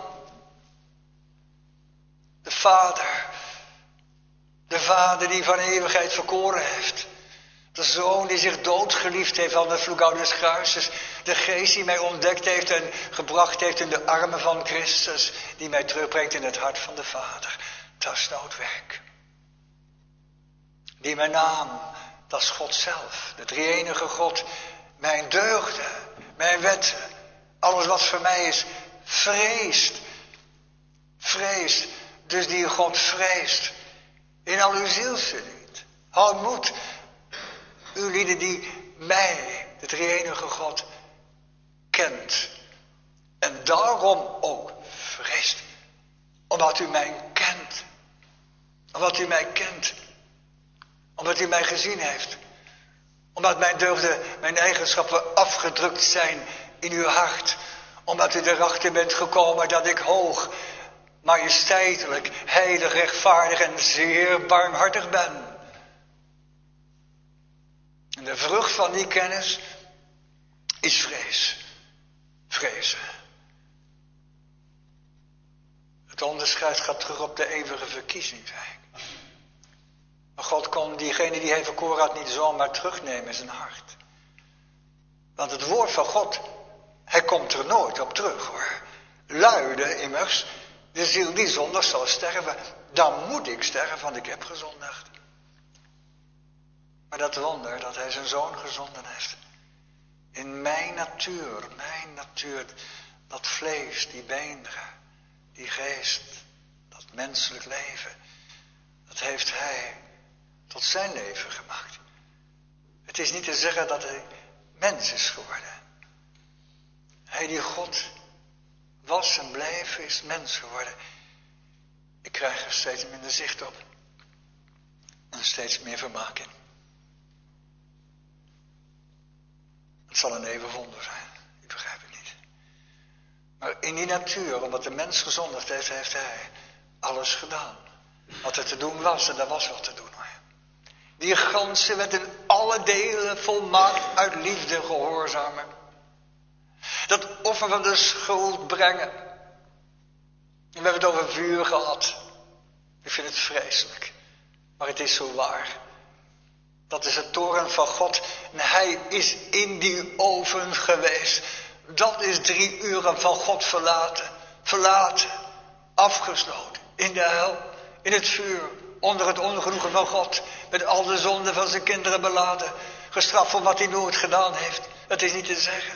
B: De Vader. De Vader die van eeuwigheid verkoren heeft. De Zoon die zich doodgeliefd heeft aan de vloek des kruises. De Geest die mij ontdekt heeft en gebracht heeft in de armen van Christus. Die mij terugbrengt in het hart van de Vader. Dat is nou het werk. Die mijn naam, dat is God zelf. De drie-enige God. Mijn deugden, mijn wetten. Alles wat voor mij is, vreest. Vreest. Dus die God vreest. In al uw zielsverdriet. Houd moed. U lieden die mij, de drie-enige God, kent. En daarom ook vreest. Omdat u mij kent. Omdat u mij kent. Omdat u mij gezien heeft. Omdat mijn deugden, mijn eigenschappen afgedrukt zijn in uw hart. Omdat u erachter bent gekomen dat ik hoog, majesteitelijk, heilig, rechtvaardig en zeer barmhartig ben. En de vrucht van die kennis is vrees. Vrezen. Het onderscheid gaat terug op de eeuwige verkiezingswijk. Maar God kon diegene die hij verkoren had niet zomaar terugnemen in zijn hart. Want het woord van God, hij komt er nooit op terug hoor. Luide immers, de ziel die zondig zal sterven, dan moet ik sterven, want ik heb gezondigd. Maar dat wonder dat hij zijn zoon gezonden heeft. In mijn natuur, mijn natuur, dat vlees, die beenderen, die geest, dat menselijk leven, dat heeft hij tot zijn leven gemaakt. Het is niet te zeggen dat hij mens is geworden. Hij die God was en bleef, is mens geworden. Ik krijg er steeds minder zicht op. En steeds meer vermaak in. Het zal een eeuwig wonder zijn. Ik begrijp het niet. Maar in die natuur, omdat de mens gezondigd heeft, heeft hij alles gedaan. Wat er te doen was, en er was wat te doen hoor. Die ganzen werd in alle delen volmaakt uit liefde gehoorzamen. Dat offer van de schuld brengen. En we hebben het over vuur gehad. Ik vind het vreselijk. Maar het is zo waar. Dat is het toren van God. En hij is in die oven geweest. Dat is drie uren van God verlaten. Verlaten. Afgesloten. In de hel. In het vuur. Onder het ongenoegen van God. Met al de zonden van zijn kinderen beladen. Gestraft voor wat hij nooit gedaan heeft. Dat is niet te zeggen.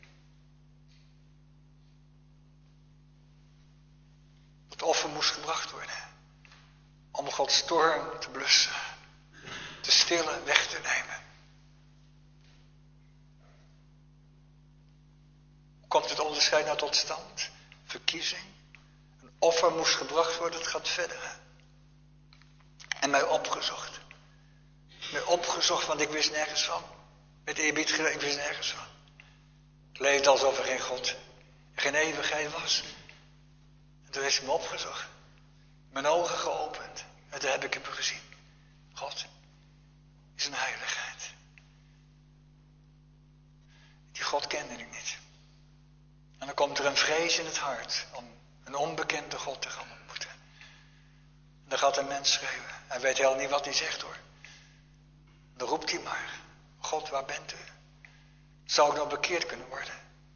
B: Het offer moest gebracht worden. Om Gods toorn te blussen. Te stillen, weg te nemen. Hoe komt het onderscheid nou tot stand? Verkiezing. Een offer moest gebracht worden, het gaat verder. Hè? En mij opgezocht. Mij opgezocht, want ik wist nergens van. Met eerbied gedaan, ik wist nergens van. Het leefde alsof er geen God en geen eeuwigheid was. En toen heeft hij me opgezocht. Mijn ogen geopend. En toen heb ik hem gezien. God is een heiligheid. Die God kende ik niet. En dan komt er een vrees in het hart om een onbekende God te gaan ontmoeten. En dan gaat een mens schreeuwen. Hij weet helemaal niet wat hij zegt hoor. Dan roept hij maar. God, waar bent u? Zou ik nog bekeerd kunnen worden?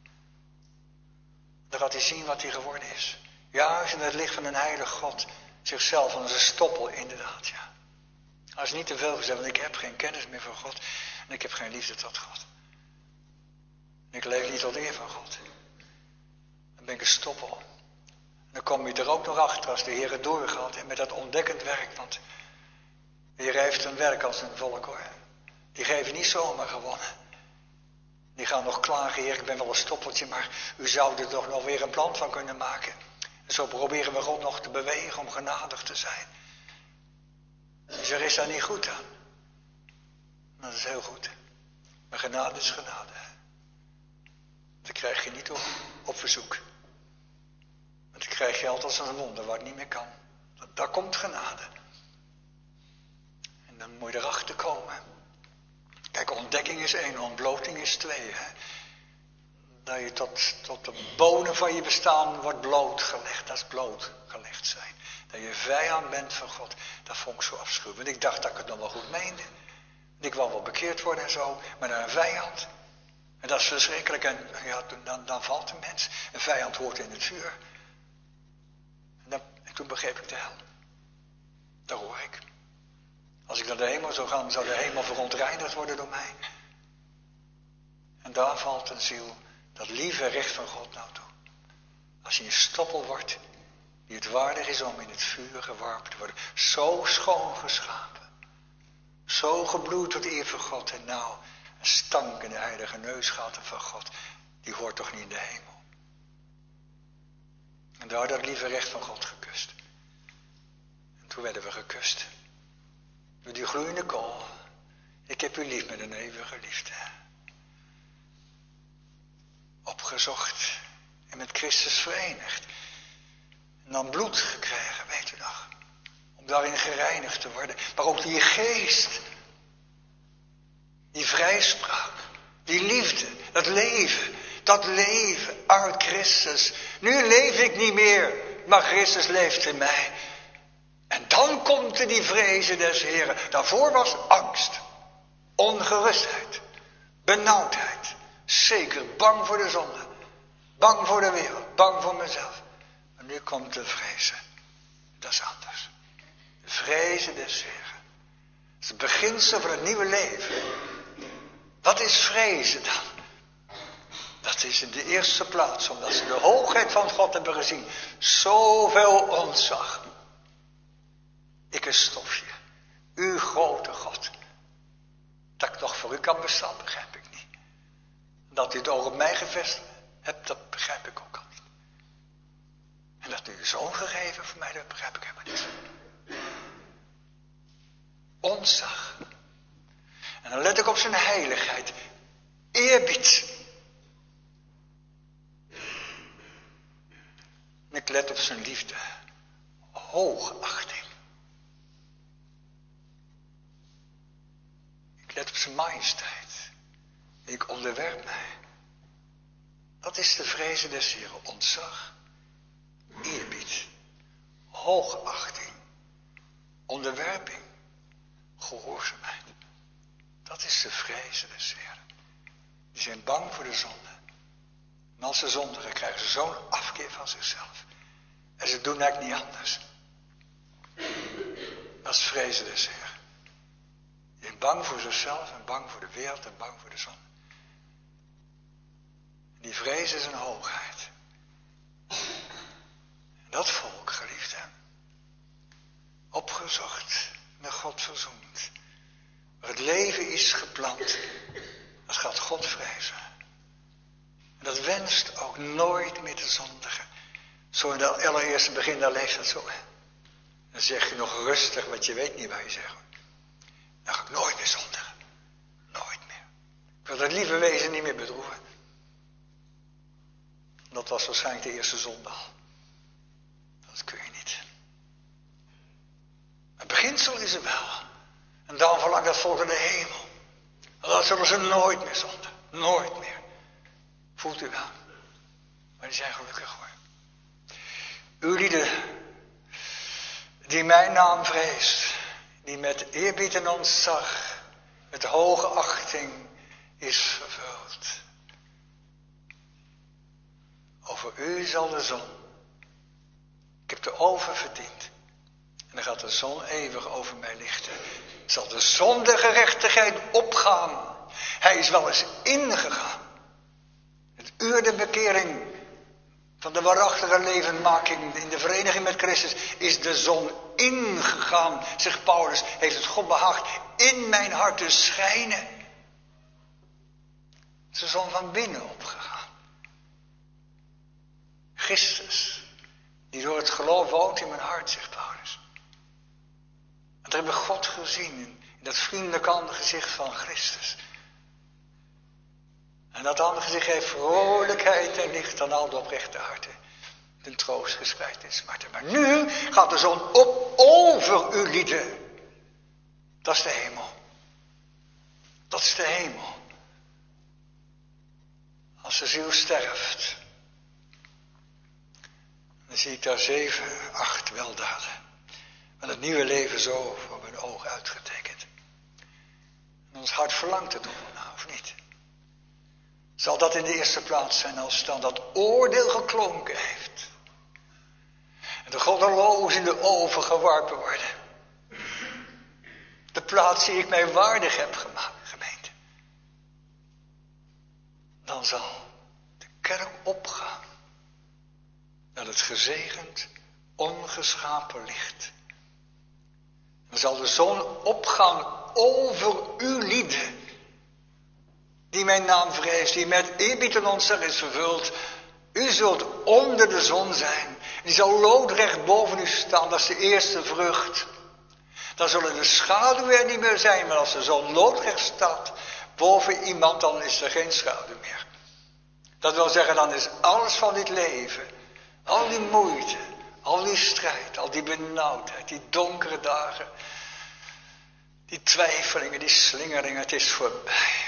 B: Dan gaat hij zien wat hij geworden is. Juist in het licht van een heilig God. Zichzelf als een stoppel inderdaad, ja. Als niet te veel gezegd, want ik heb geen kennis meer van God. En ik heb geen liefde tot God. En ik leef niet tot eer van God. Dan ben ik een stoppel. En dan kom je er ook nog achter als de Heer het doorgaat. En met dat ontdekkend werk. Want de Heer heeft een werk als een volk hoor. Die geven niet zomaar gewonnen. Die gaan nog klagen, Heer, ik ben wel een stoppeltje, maar u zou er toch nog weer een plan van kunnen maken. En zo proberen we God nog te bewegen om genadig te zijn. Dus er is daar niet goed aan. Dat is heel goed. Maar genade is genade. Dat krijg je niet op, op verzoek. Want dan krijg je altijd als een wonder waar het niet meer kan. Dat, daar komt genade. En dan moet je erachter komen. Kijk, ontdekking is één, ontbloting is twee. Hè? Dat je tot, tot de bodem van je bestaan wordt blootgelegd. Dat is blootgelegd zijn. Dat je vijand bent van God. Dat vond ik zo afschuwelijk. Want ik dacht dat ik het nog wel goed meende. Ik wou wel bekeerd worden en zo. Maar naar een vijand. En dat is verschrikkelijk. En ja, dan, dan valt een mens. Een vijand hoort in het vuur. En, dan, en toen begreep ik de hel. Daar hoor ik. Als ik naar de hemel zou gaan, zou de hemel verontreinigd worden door mij. En daar valt een ziel, dat lieve recht van God nou toe. Als je een stoppel wordt, die het waardig is om in het vuur geworpen te worden. Zo schoon geschapen. Zo gebloeid tot eer van God. En nou, een stank in de heilige neusgaten van God. Die hoort toch niet in de hemel. En daar dat lieve recht van God gekust. En toen werden we gekust. Door die gloeiende kool. Ik heb u lief met een eeuwige liefde. Opgezocht. En met Christus verenigd. En dan bloed gekregen, weet u nog. Om daarin gereinigd te worden. Maar ook die geest. Die vrijspraak. Die liefde. Dat leven. Dat leven uit Christus. Nu leef ik niet meer. Maar Christus leeft in mij. En dan komt er die vrezen des Heren. Daarvoor was angst, ongerustheid, benauwdheid. Zeker bang voor de zonde, bang voor de wereld, bang voor mezelf. En nu komt de vrezen. Dat is anders. De vrezen des Heren. Dat is het beginsel van het nieuwe leven. Wat is vrezen dan? Dat is in de eerste plaats omdat ze de hoogheid van God hebben gezien. Zoveel ontzag. Ik een stofje. U grote God. Dat ik nog voor u kan bestaan, begrijp ik niet. Dat u het oog op mij gevestigd hebt, dat begrijp ik ook al niet. En dat u uw zoon gegeven voor mij, dat begrijp ik helemaal niet. Ontzag. En dan let ik op zijn heiligheid. Eerbied. En ik let op zijn liefde. Hoogachting. Ik let op zijn majesteit. Ik onderwerp mij. Dat is de vrezen des Heren. Ontzag. Eerbied. Hoogachting. Onderwerping. Gehoorzaamheid. Dat is de vrezen des Heren. Die zijn bang voor de zonde. En als ze zondigen krijgen ze zo'n afkeer van zichzelf. En ze doen eigenlijk niet anders. Dat is vrezen des Heren. Die zijn bang voor zichzelf en bang voor de wereld en bang voor de zonde. Die vrezen zijn hoogheid. En dat volk, geliefde, opgezocht, met God verzoend. Waar het leven is geplant, dat gaat God vrezen. En dat wenst ook nooit meer te zondigen. Zo in het allereerste begin, daar leeft dat zo. Hè? Dan zeg je nog rustig, want je weet niet waar je zegt. Dan ga ik nooit meer zondigen. Nooit meer. Ik wil dat lieve wezen niet meer bedroeven. Dat was waarschijnlijk de eerste zonde al. Dat kun je niet. Het beginsel is er wel. En daarom verlangt dat volk naar de hemel. En dan zullen ze nooit meer zondigen. Nooit meer. Voelt u wel. Maar die zijn gelukkig hoor. U lieden die mijn naam vreest, die met eerbied en ontzag, met hoge achting is vervuld. Over u zal de zon, ik heb de oven verdiend, en dan gaat de zon eeuwig over mij lichten. Zal de zon der gerechtigheid opgaan. Hij is wel eens ingegaan. Het uur der bekering van de waarachtige levenmaking in de vereniging met Christus is de zon ingegaan, zegt Paulus, heeft het God behaagd in mijn hart te schijnen. Het is de zon van binnen opgegaan. Christus, die door het geloof woont in mijn hart, zegt Paulus. En daar hebben we God gezien in dat vriendelijke aangezicht van Christus. En dat aangezicht heeft vrolijkheid en licht aan al de oprechte harten. De troost gespreid in smarten. Maar nu gaat de zon op over u lieden. Dat is de hemel. Dat is de hemel. Als de ziel sterft, dan zie ik daar zeven, acht weldaden. Met het nieuwe leven zo voor mijn ogen uitgetekend. En ons hart verlangt het toch nou, of niet? Zal dat in de eerste plaats zijn als dan dat oordeel geklonken heeft. En de goddeloos in de oven geworpen worden. De plaats die ik mij waardig heb gemaakt, gemeente. Dan zal de kerk opgaan. Naar het gezegend, ongeschapen licht. Dan zal de zon opgaan over uw lieden. Die mijn naam vreest, die met eerbied en ontzag is vervuld. U zult onder de zon zijn. Die zal loodrecht boven u staan, dat is de eerste vrucht. Dan zullen de schaduwen er niet meer zijn, maar als de zon loodrecht staat boven iemand, dan is er geen schaduw meer. Dat wil zeggen, dan is alles van dit leven, al die moeite, al die strijd, al die benauwdheid, die donkere dagen, die twijfelingen, die slingeringen, het is voorbij.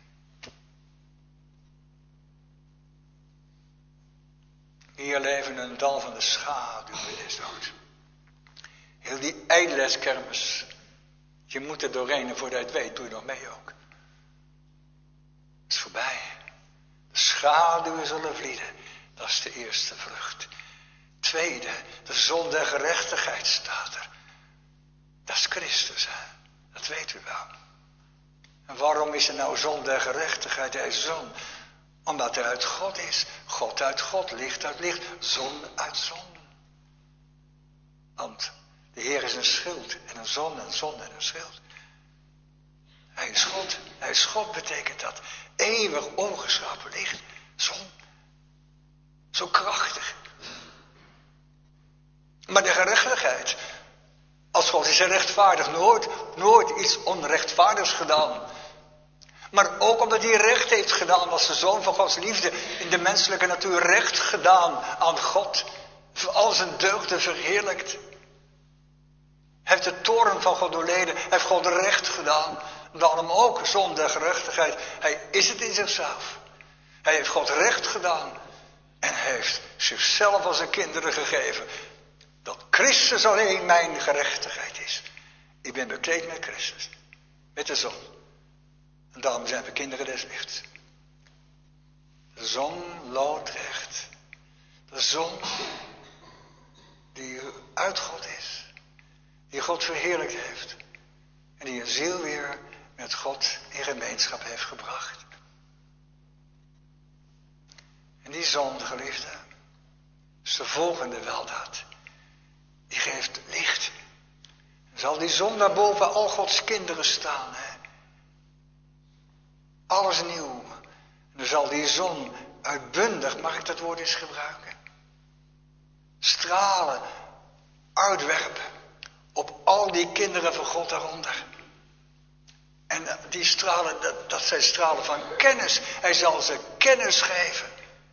B: Hier leven een dal van de schaduw des dood. Heel die eindelijkskermis. Je moet er doorheen en voordat je het weet, doe je nog mee ook. Het is voorbij. De schaduwen zullen vlieden. Dat is de eerste vrucht. Tweede, de zon der gerechtigheid staat er. Dat is Christus, hè? Dat weet u wel. En waarom is er nou zon der gerechtigheid? Hij is zon. Omdat hij uit God is. God uit God, licht uit licht, zon uit zon. Want de Heer is een schild en een zon, een zon en een schild. Hij is God. Hij is God betekent dat. Eeuwig ongeschapen licht. Zon. Zo krachtig. Maar de gerechtigheid. Als God is hij rechtvaardig. Nooit, nooit iets onrechtvaardigs gedaan. Maar ook omdat hij recht heeft gedaan, was de Zoon van Gods liefde in de menselijke natuur recht gedaan aan God. Al zijn deugden verheerlijkt. Hij heeft de toorn van God doorleden. Hij heeft God recht gedaan. Daarom ook zonder gerechtigheid. Hij is het in zichzelf. Hij heeft God recht gedaan. En hij heeft zichzelf als zijn kinderen gegeven. Dat Christus alleen mijn gerechtigheid is. Ik ben bekleed met Christus. Met de zon. En daarom zijn we kinderen des lichts. De zon loodrecht. De zon die uit God is. Die God verheerlijkt heeft. En die een ziel weer met God in gemeenschap heeft gebracht. En die zon, geliefde, is de volgende weldaad. Die geeft licht. Dan zal die zon daarboven al Gods kinderen staan. Hè? Alles nieuw. En dan zal die zon uitbundig, mag ik dat woord eens gebruiken? Stralen uitwerpen op al die kinderen van God daaronder. En die stralen, dat, dat zijn stralen van kennis. Hij zal ze kennis geven.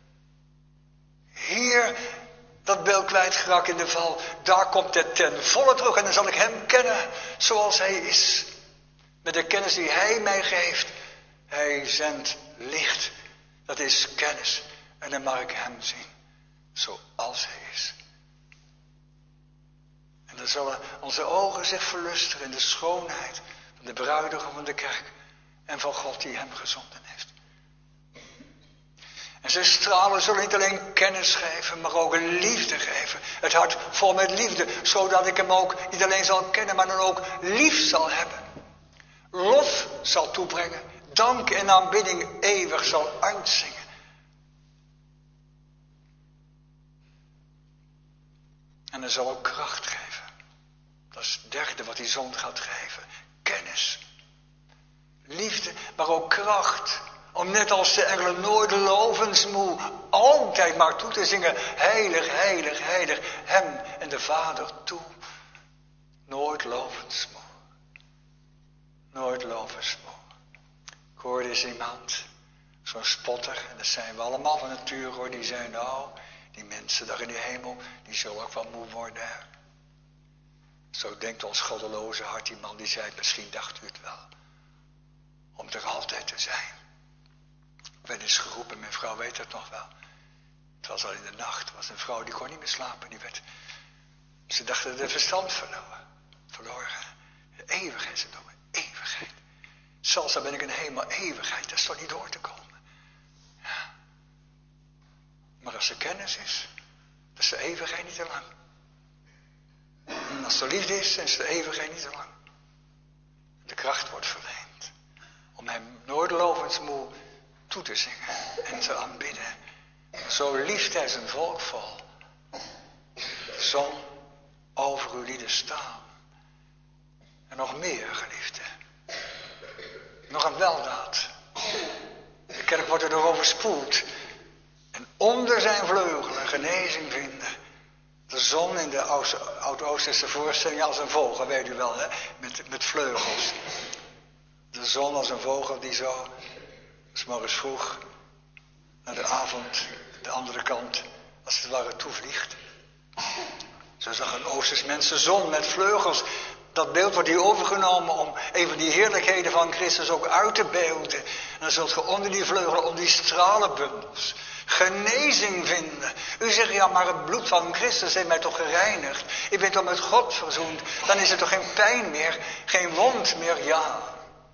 B: Hier, dat beeld kwijtgeraakt in de val, daar komt het ten volle terug. En dan zal ik hem kennen zoals hij is. Met de kennis die hij mij geeft. Hij zendt licht. Dat is kennis. En dan mag ik hem zien zoals hij is. En dan zullen onze ogen zich verlusteren in de schoonheid van de bruidegom van de kerk en van God die hem gezonden heeft. En zijn stralen zullen niet alleen kennis geven, maar ook liefde geven. Het hart vol met liefde, zodat ik hem ook niet alleen zal kennen, maar dan ook lief zal hebben. Lof zal toebrengen, dank en aanbidding eeuwig zal uitzingen. En hij zal ook kracht geven. Dat is het derde wat die zon gaat geven. Kennis. Liefde, maar ook kracht. Om net als de engelen nooit lovensmoe altijd maar toe te zingen. Heilig, heilig, heilig. Hem en de Vader toe. Nooit lovensmoe. Nooit lovensmoe. Ik hoorde eens iemand, zo'n spotter. En dat zijn we allemaal van nature hoor. Die zijn nou, die mensen daar in de hemel, die zullen ook wel moe worden. Hè? Zo denkt ons goddeloze hart, die man die zei, misschien dacht u het wel. Om er altijd te zijn. Ik ben eens geroepen, mijn vrouw weet het nog wel. Het was al in de nacht, er was een vrouw die kon niet meer slapen. Die werd, ze dacht dat de verstand verloren. Verloren. De eeuwigheid, ze noemen eeuwigheid. Zelfs al ben ik een hemel eeuwigheid, dat is toch niet door te komen. Ja. Maar als er kennis is, dan is de eeuwigheid niet te lang. En als er liefde is, dan is de eeuwigheid niet te lang. De kracht wordt verleend. Om hem nooit lovensmoe toe te zingen en te aanbidden. Zo lieft hij zijn volk vol. De zon over uw lieden staan. En nog meer, geliefde. Nog een weldaad. De kerk wordt er door overspoeld. En onder zijn vleugelen genezing vinden. De zon in de Oud-Oosterse voorstelling als een vogel, weet u wel, hè? Met, met vleugels. De zon als een vogel die zo, 's morgens vroeg, naar de avond, de andere kant, als het ware toevliegt. Zo zag een Oosters mens de zon met vleugels. Dat beeld wordt hier overgenomen om even die heerlijkheden van Christus ook uit te beelden. En dan zult je onder die vleugelen, onder die stralenbundels, genezing vinden. U zegt, ja, maar het bloed van Christus heeft mij toch gereinigd. Ik ben toch met God verzoend. Dan is er toch geen pijn meer, geen wond meer, ja.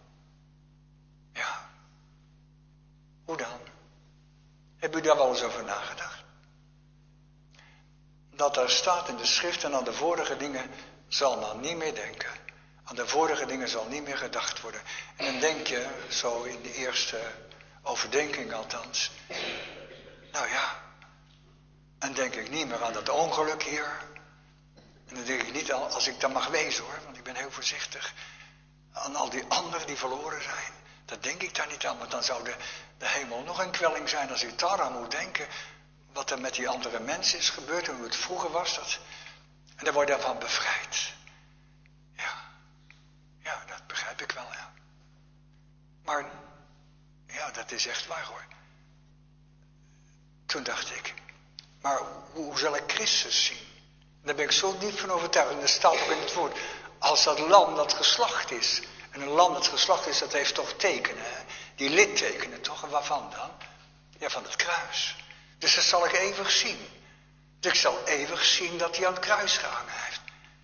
B: Ja. Hoe dan? Heb u daar wel eens over nagedacht? Dat daar staat in de schrift en aan de vorige dingen zal men niet meer denken. Aan de vorige dingen zal niet meer gedacht worden. En dan denk je, zo in de eerste overdenking althans. Nou ja, en denk ik niet meer aan dat ongeluk hier. En dan denk ik niet, als ik dat mag wezen hoor, want ik ben heel voorzichtig. Aan al die anderen die verloren zijn. Dat denk ik daar niet aan, want dan zou de, de hemel nog een kwelling zijn als ik daaraan moet denken. Wat er met die andere mensen is gebeurd en hoe het vroeger was. Dat, en dan word je daarvan bevrijd. Ja, ja, dat begrijp ik wel, ja. Maar, ja, dat is echt waar hoor. Toen dacht ik, maar hoe, hoe zal ik Christus zien? Daar ben ik zo diep van overtuigd. En er staat ook in het woord, als dat lam dat geslacht is. En een lam dat geslacht is, dat heeft toch tekenen. Hè? Die littekenen toch? En waarvan dan? Ja, van het kruis. Dus dat zal ik eeuwig zien. Dus ik zal eeuwig zien dat hij aan het kruis gehangen heeft.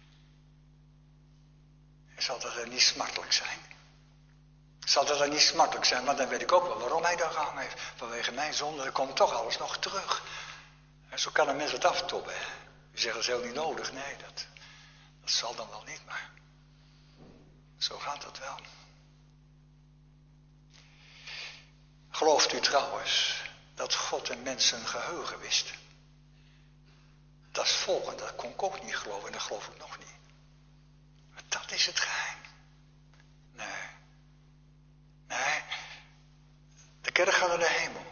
B: Zal dat dan niet smartelijk zijn? Zal dat dan niet smartelijk zijn? Maar dan weet ik ook wel waarom hij daar gehangen heeft. Vanwege mijn zonde, dan komt toch alles nog terug. En zo kan een mens het aftobben. Hè? U zegt dat is heel niet nodig. Nee, dat, dat zal dan wel niet, maar zo gaat dat wel. Gelooft u trouwens dat God en mensen geheugen wist. Dat is volgende, dat kon ik ook niet geloven en dat geloof ik nog niet. Maar dat is het geheim. Nee. Nee. De kerk gaat naar de hemel.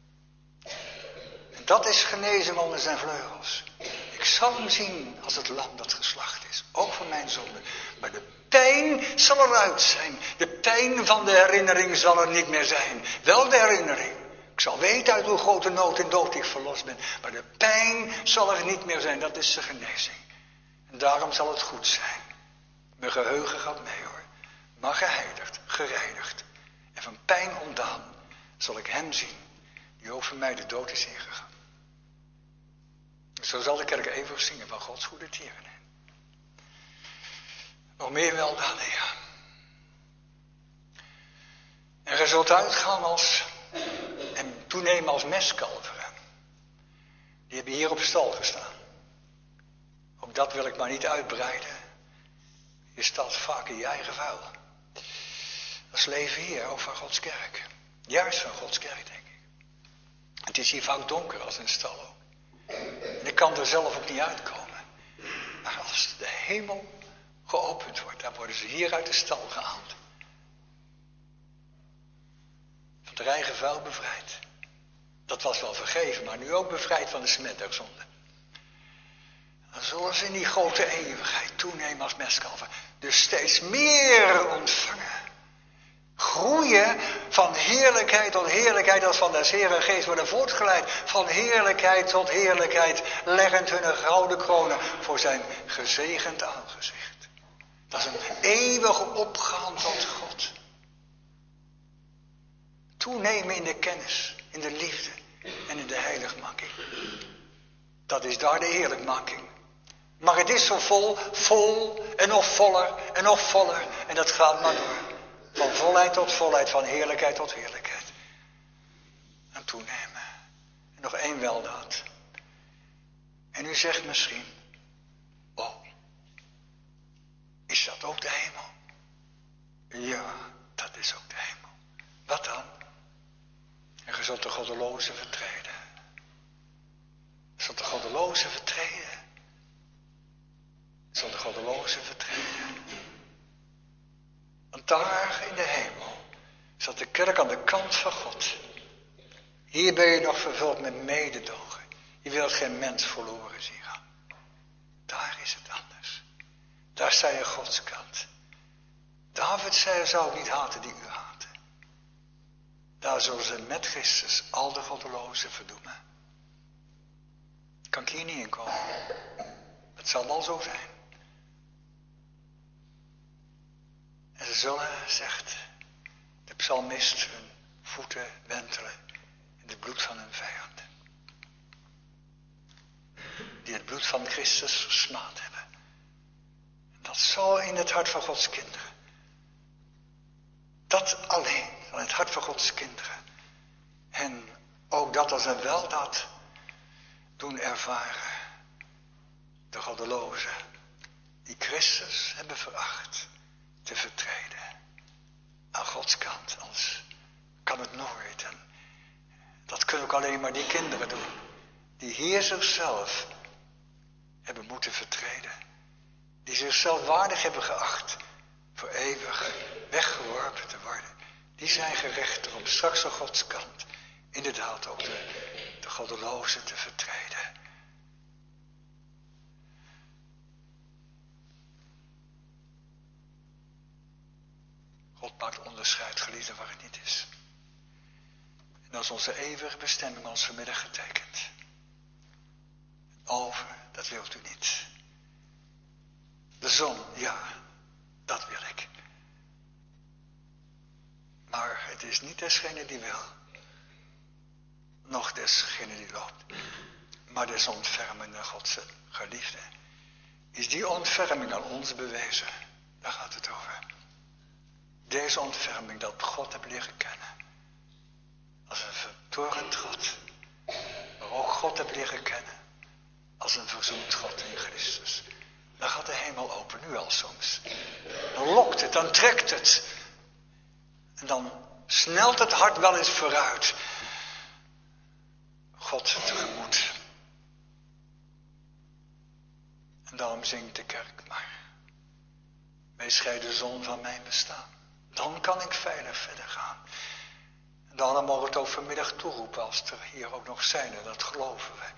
B: En dat is genezing onder zijn vleugels. Ik zal hem zien als het lam dat geslacht is. Ook voor mijn zonde. Maar de pijn zal eruit zijn. De pijn van de herinnering zal er niet meer zijn. Wel de herinnering. Ik zal weten uit hoe grote nood en dood ik verlost ben. Maar de pijn zal er niet meer zijn. Dat is de genezing. En daarom zal het goed zijn. Mijn geheugen gaat mee hoor. Maar geheiligd, gereinigd. En van pijn ontdaan zal ik hem zien. Die ook voor mij de dood is ingegaan. Zo zal de kerk eeuwig zingen van Gods goede tieren. Nog meer weldaden, ja. En je zult uitgaan als, en toenemen als mestkalveren. Die hebben hier op stal gestaan. Ook dat wil ik maar niet uitbreiden. Je staat vaak in je eigen vuil. Dat is leven hier, ook van Gods kerk. Juist van Gods kerk, denk ik. Het is hier vaak donker als in stal ook. En ik kan er zelf ook niet uitkomen. Maar als de hemel geopend wordt, dan worden ze hier uit de stal gehaald. Van de eigen vuil bevrijd. Dat was wel vergeven, maar nu ook bevrijd van de smet der zonde. Dan zullen ze in die grote eeuwigheid toenemen als mestkalven. Dus steeds meer ontvangen. Groeien van heerlijkheid tot heerlijkheid als van des Heeren geest worden voortgeleid. Van heerlijkheid tot heerlijkheid, leggend hun gouden kronen voor zijn gezegend aangezicht. Dat is een eeuwig opgaan tot God. Toenemen in de kennis, in de liefde en in de heiligmaking. Dat is daar de heerlijkmaking. Maar het is zo vol, vol en nog voller en nog voller. En dat gaat maar door. Van volheid tot volheid, van heerlijkheid tot heerlijkheid. En toenemen. En nog één weldaad. En u zegt misschien, oh, is dat ook de hemel? Ja, dat is ook de hemel. Wat dan? En je zult de goddeloze vertreden. Je zult de goddeloze vertreden. Je zult de goddeloze vertreden. Want daar in de hemel zat de kerk aan de kant van God. Hier ben je nog vervuld met mededogen. Je wilt geen mens verloren zien gaan. Daar is het anders. Daar sta je Gods kant. David zei, zou ik niet haten die u haten. Daar zullen ze met Christus al de goddelozen verdoemen. Kan ik hier niet in komen. Het zal wel zo zijn. En ze zullen, zegt de psalmist, hun voeten wentelen in het bloed van hun vijanden. Die het bloed van Christus versmaad hebben. En dat zal in het hart van Gods kinderen. Dat alleen, in het hart van Gods kinderen. En ook dat als een weldaad doen ervaren. De goddelozen die Christus hebben veracht. Te vertreden. Aan Gods kant. Anders kan het nooit. En dat kunnen ook alleen maar die kinderen doen. Die hier zichzelf hebben moeten vertreden. Die zichzelf waardig hebben geacht. Voor eeuwig weggeworpen te worden. Die zijn gerecht om straks aan Gods kant. Inderdaad ook de, de goddelozen te vertreden. God maakt onderscheid, geliefden, waar het niet is. En dat is onze eeuwige bestemming ons vanmiddag getekend. Over, dat wilt u niet. De zon, ja, dat wil ik. Maar het is niet desgene die wil. Nog desgene die loopt. Maar des ontfermende Gods geliefde. Is die ontferming aan ons bewezen? Daar gaat het over. Deze ontferming dat God heb leren kennen. Als een vertorend God. Maar ook God heb leren kennen. Als een verzoend God in Christus. Dan gaat de hemel open, nu al soms. Dan lokt het, dan trekt het. En dan snelt het hart wel eens vooruit. God tegemoet. En daarom zingt de kerk maar. Wees gij de zon van mijn bestaan. Dan kan ik veilig verder gaan. En daarom mogen we het ook vanmiddag toeroepen als er hier ook nog zijn. En dat geloven wij.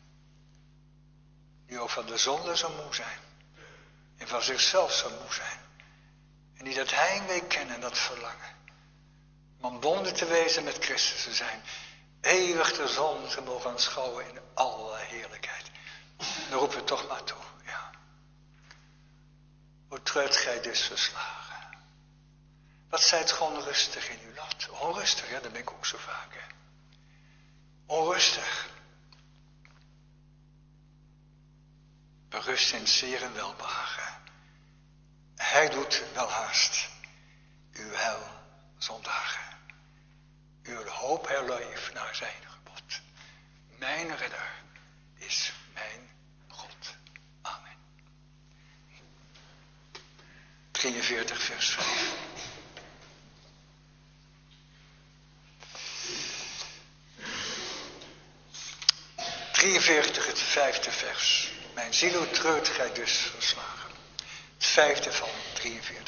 B: Die ook van de zonde zo moe zijn. En van zichzelf zo moe zijn. En die dat heimwee kennen en dat verlangen. Om verbonden te wezen met Christus te zijn. Eeuwig de zon te mogen aanschouwen in alle heerlijkheid. Dan roepen we toch maar toe. Ja. Hoe treurt gij dus verslagen? Wat zijt gewoon rustig in uw lot. Onrustig, hè? Dat ben ik ook zo vaak. Hè? Onrustig. Berust in zeer en welbehagen. Hij doet welhaast uw heil zondagen. Uw hoop herleef naar zijn gebod. Mijn redder is mijn God. Amen. drieënveertig vers vijf. drieënveertig, het vijfde vers. Mijn ziel, hoe treurt gij dus verslagen. Het vijfde van drieënveertig.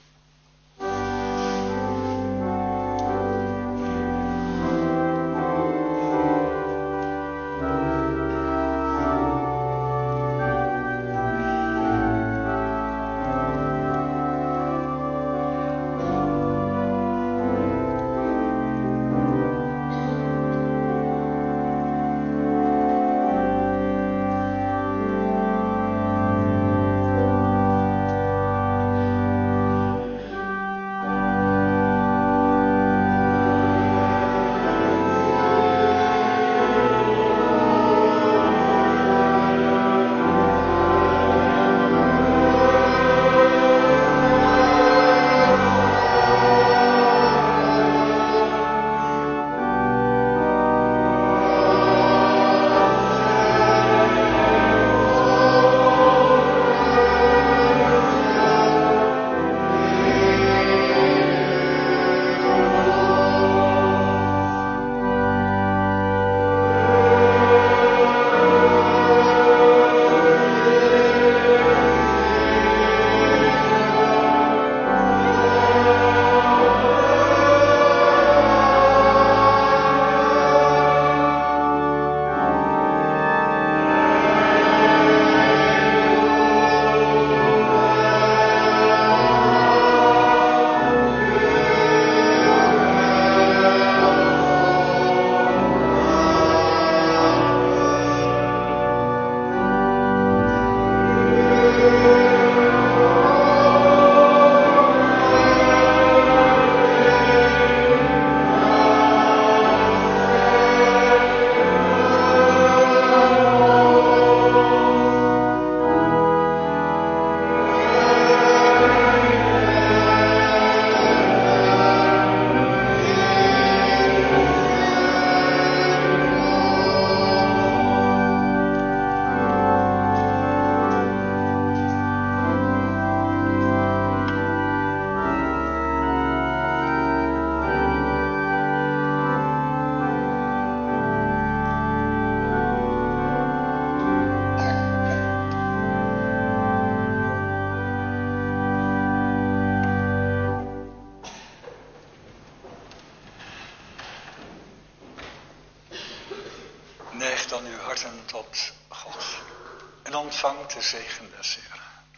B: Neig dan uw harten tot God en ontvangt de zegen des Heren.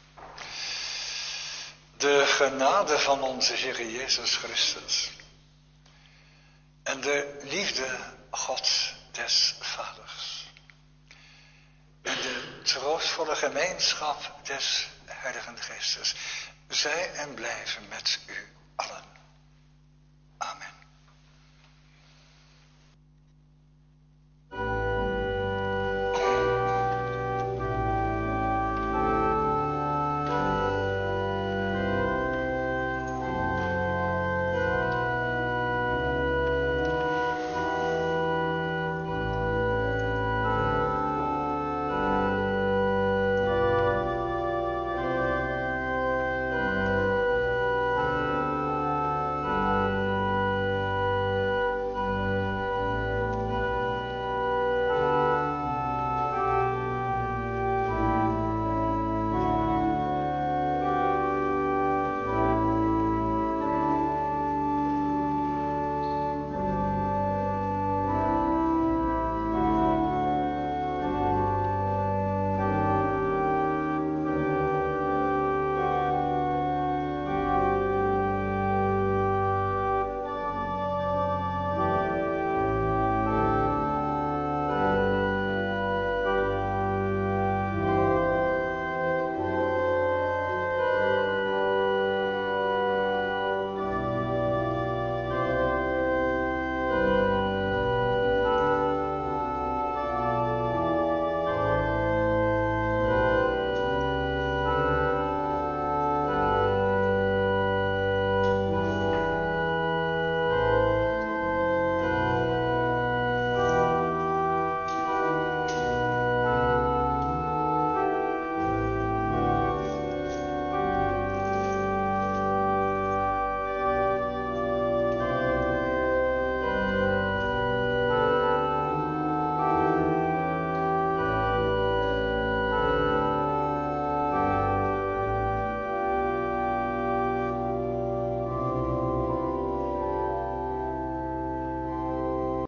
B: De genade van onze Heer Jezus Christus en de liefde God des Vaders en de troostvolle gemeenschap des Heiligen Geestes zij en blijven met u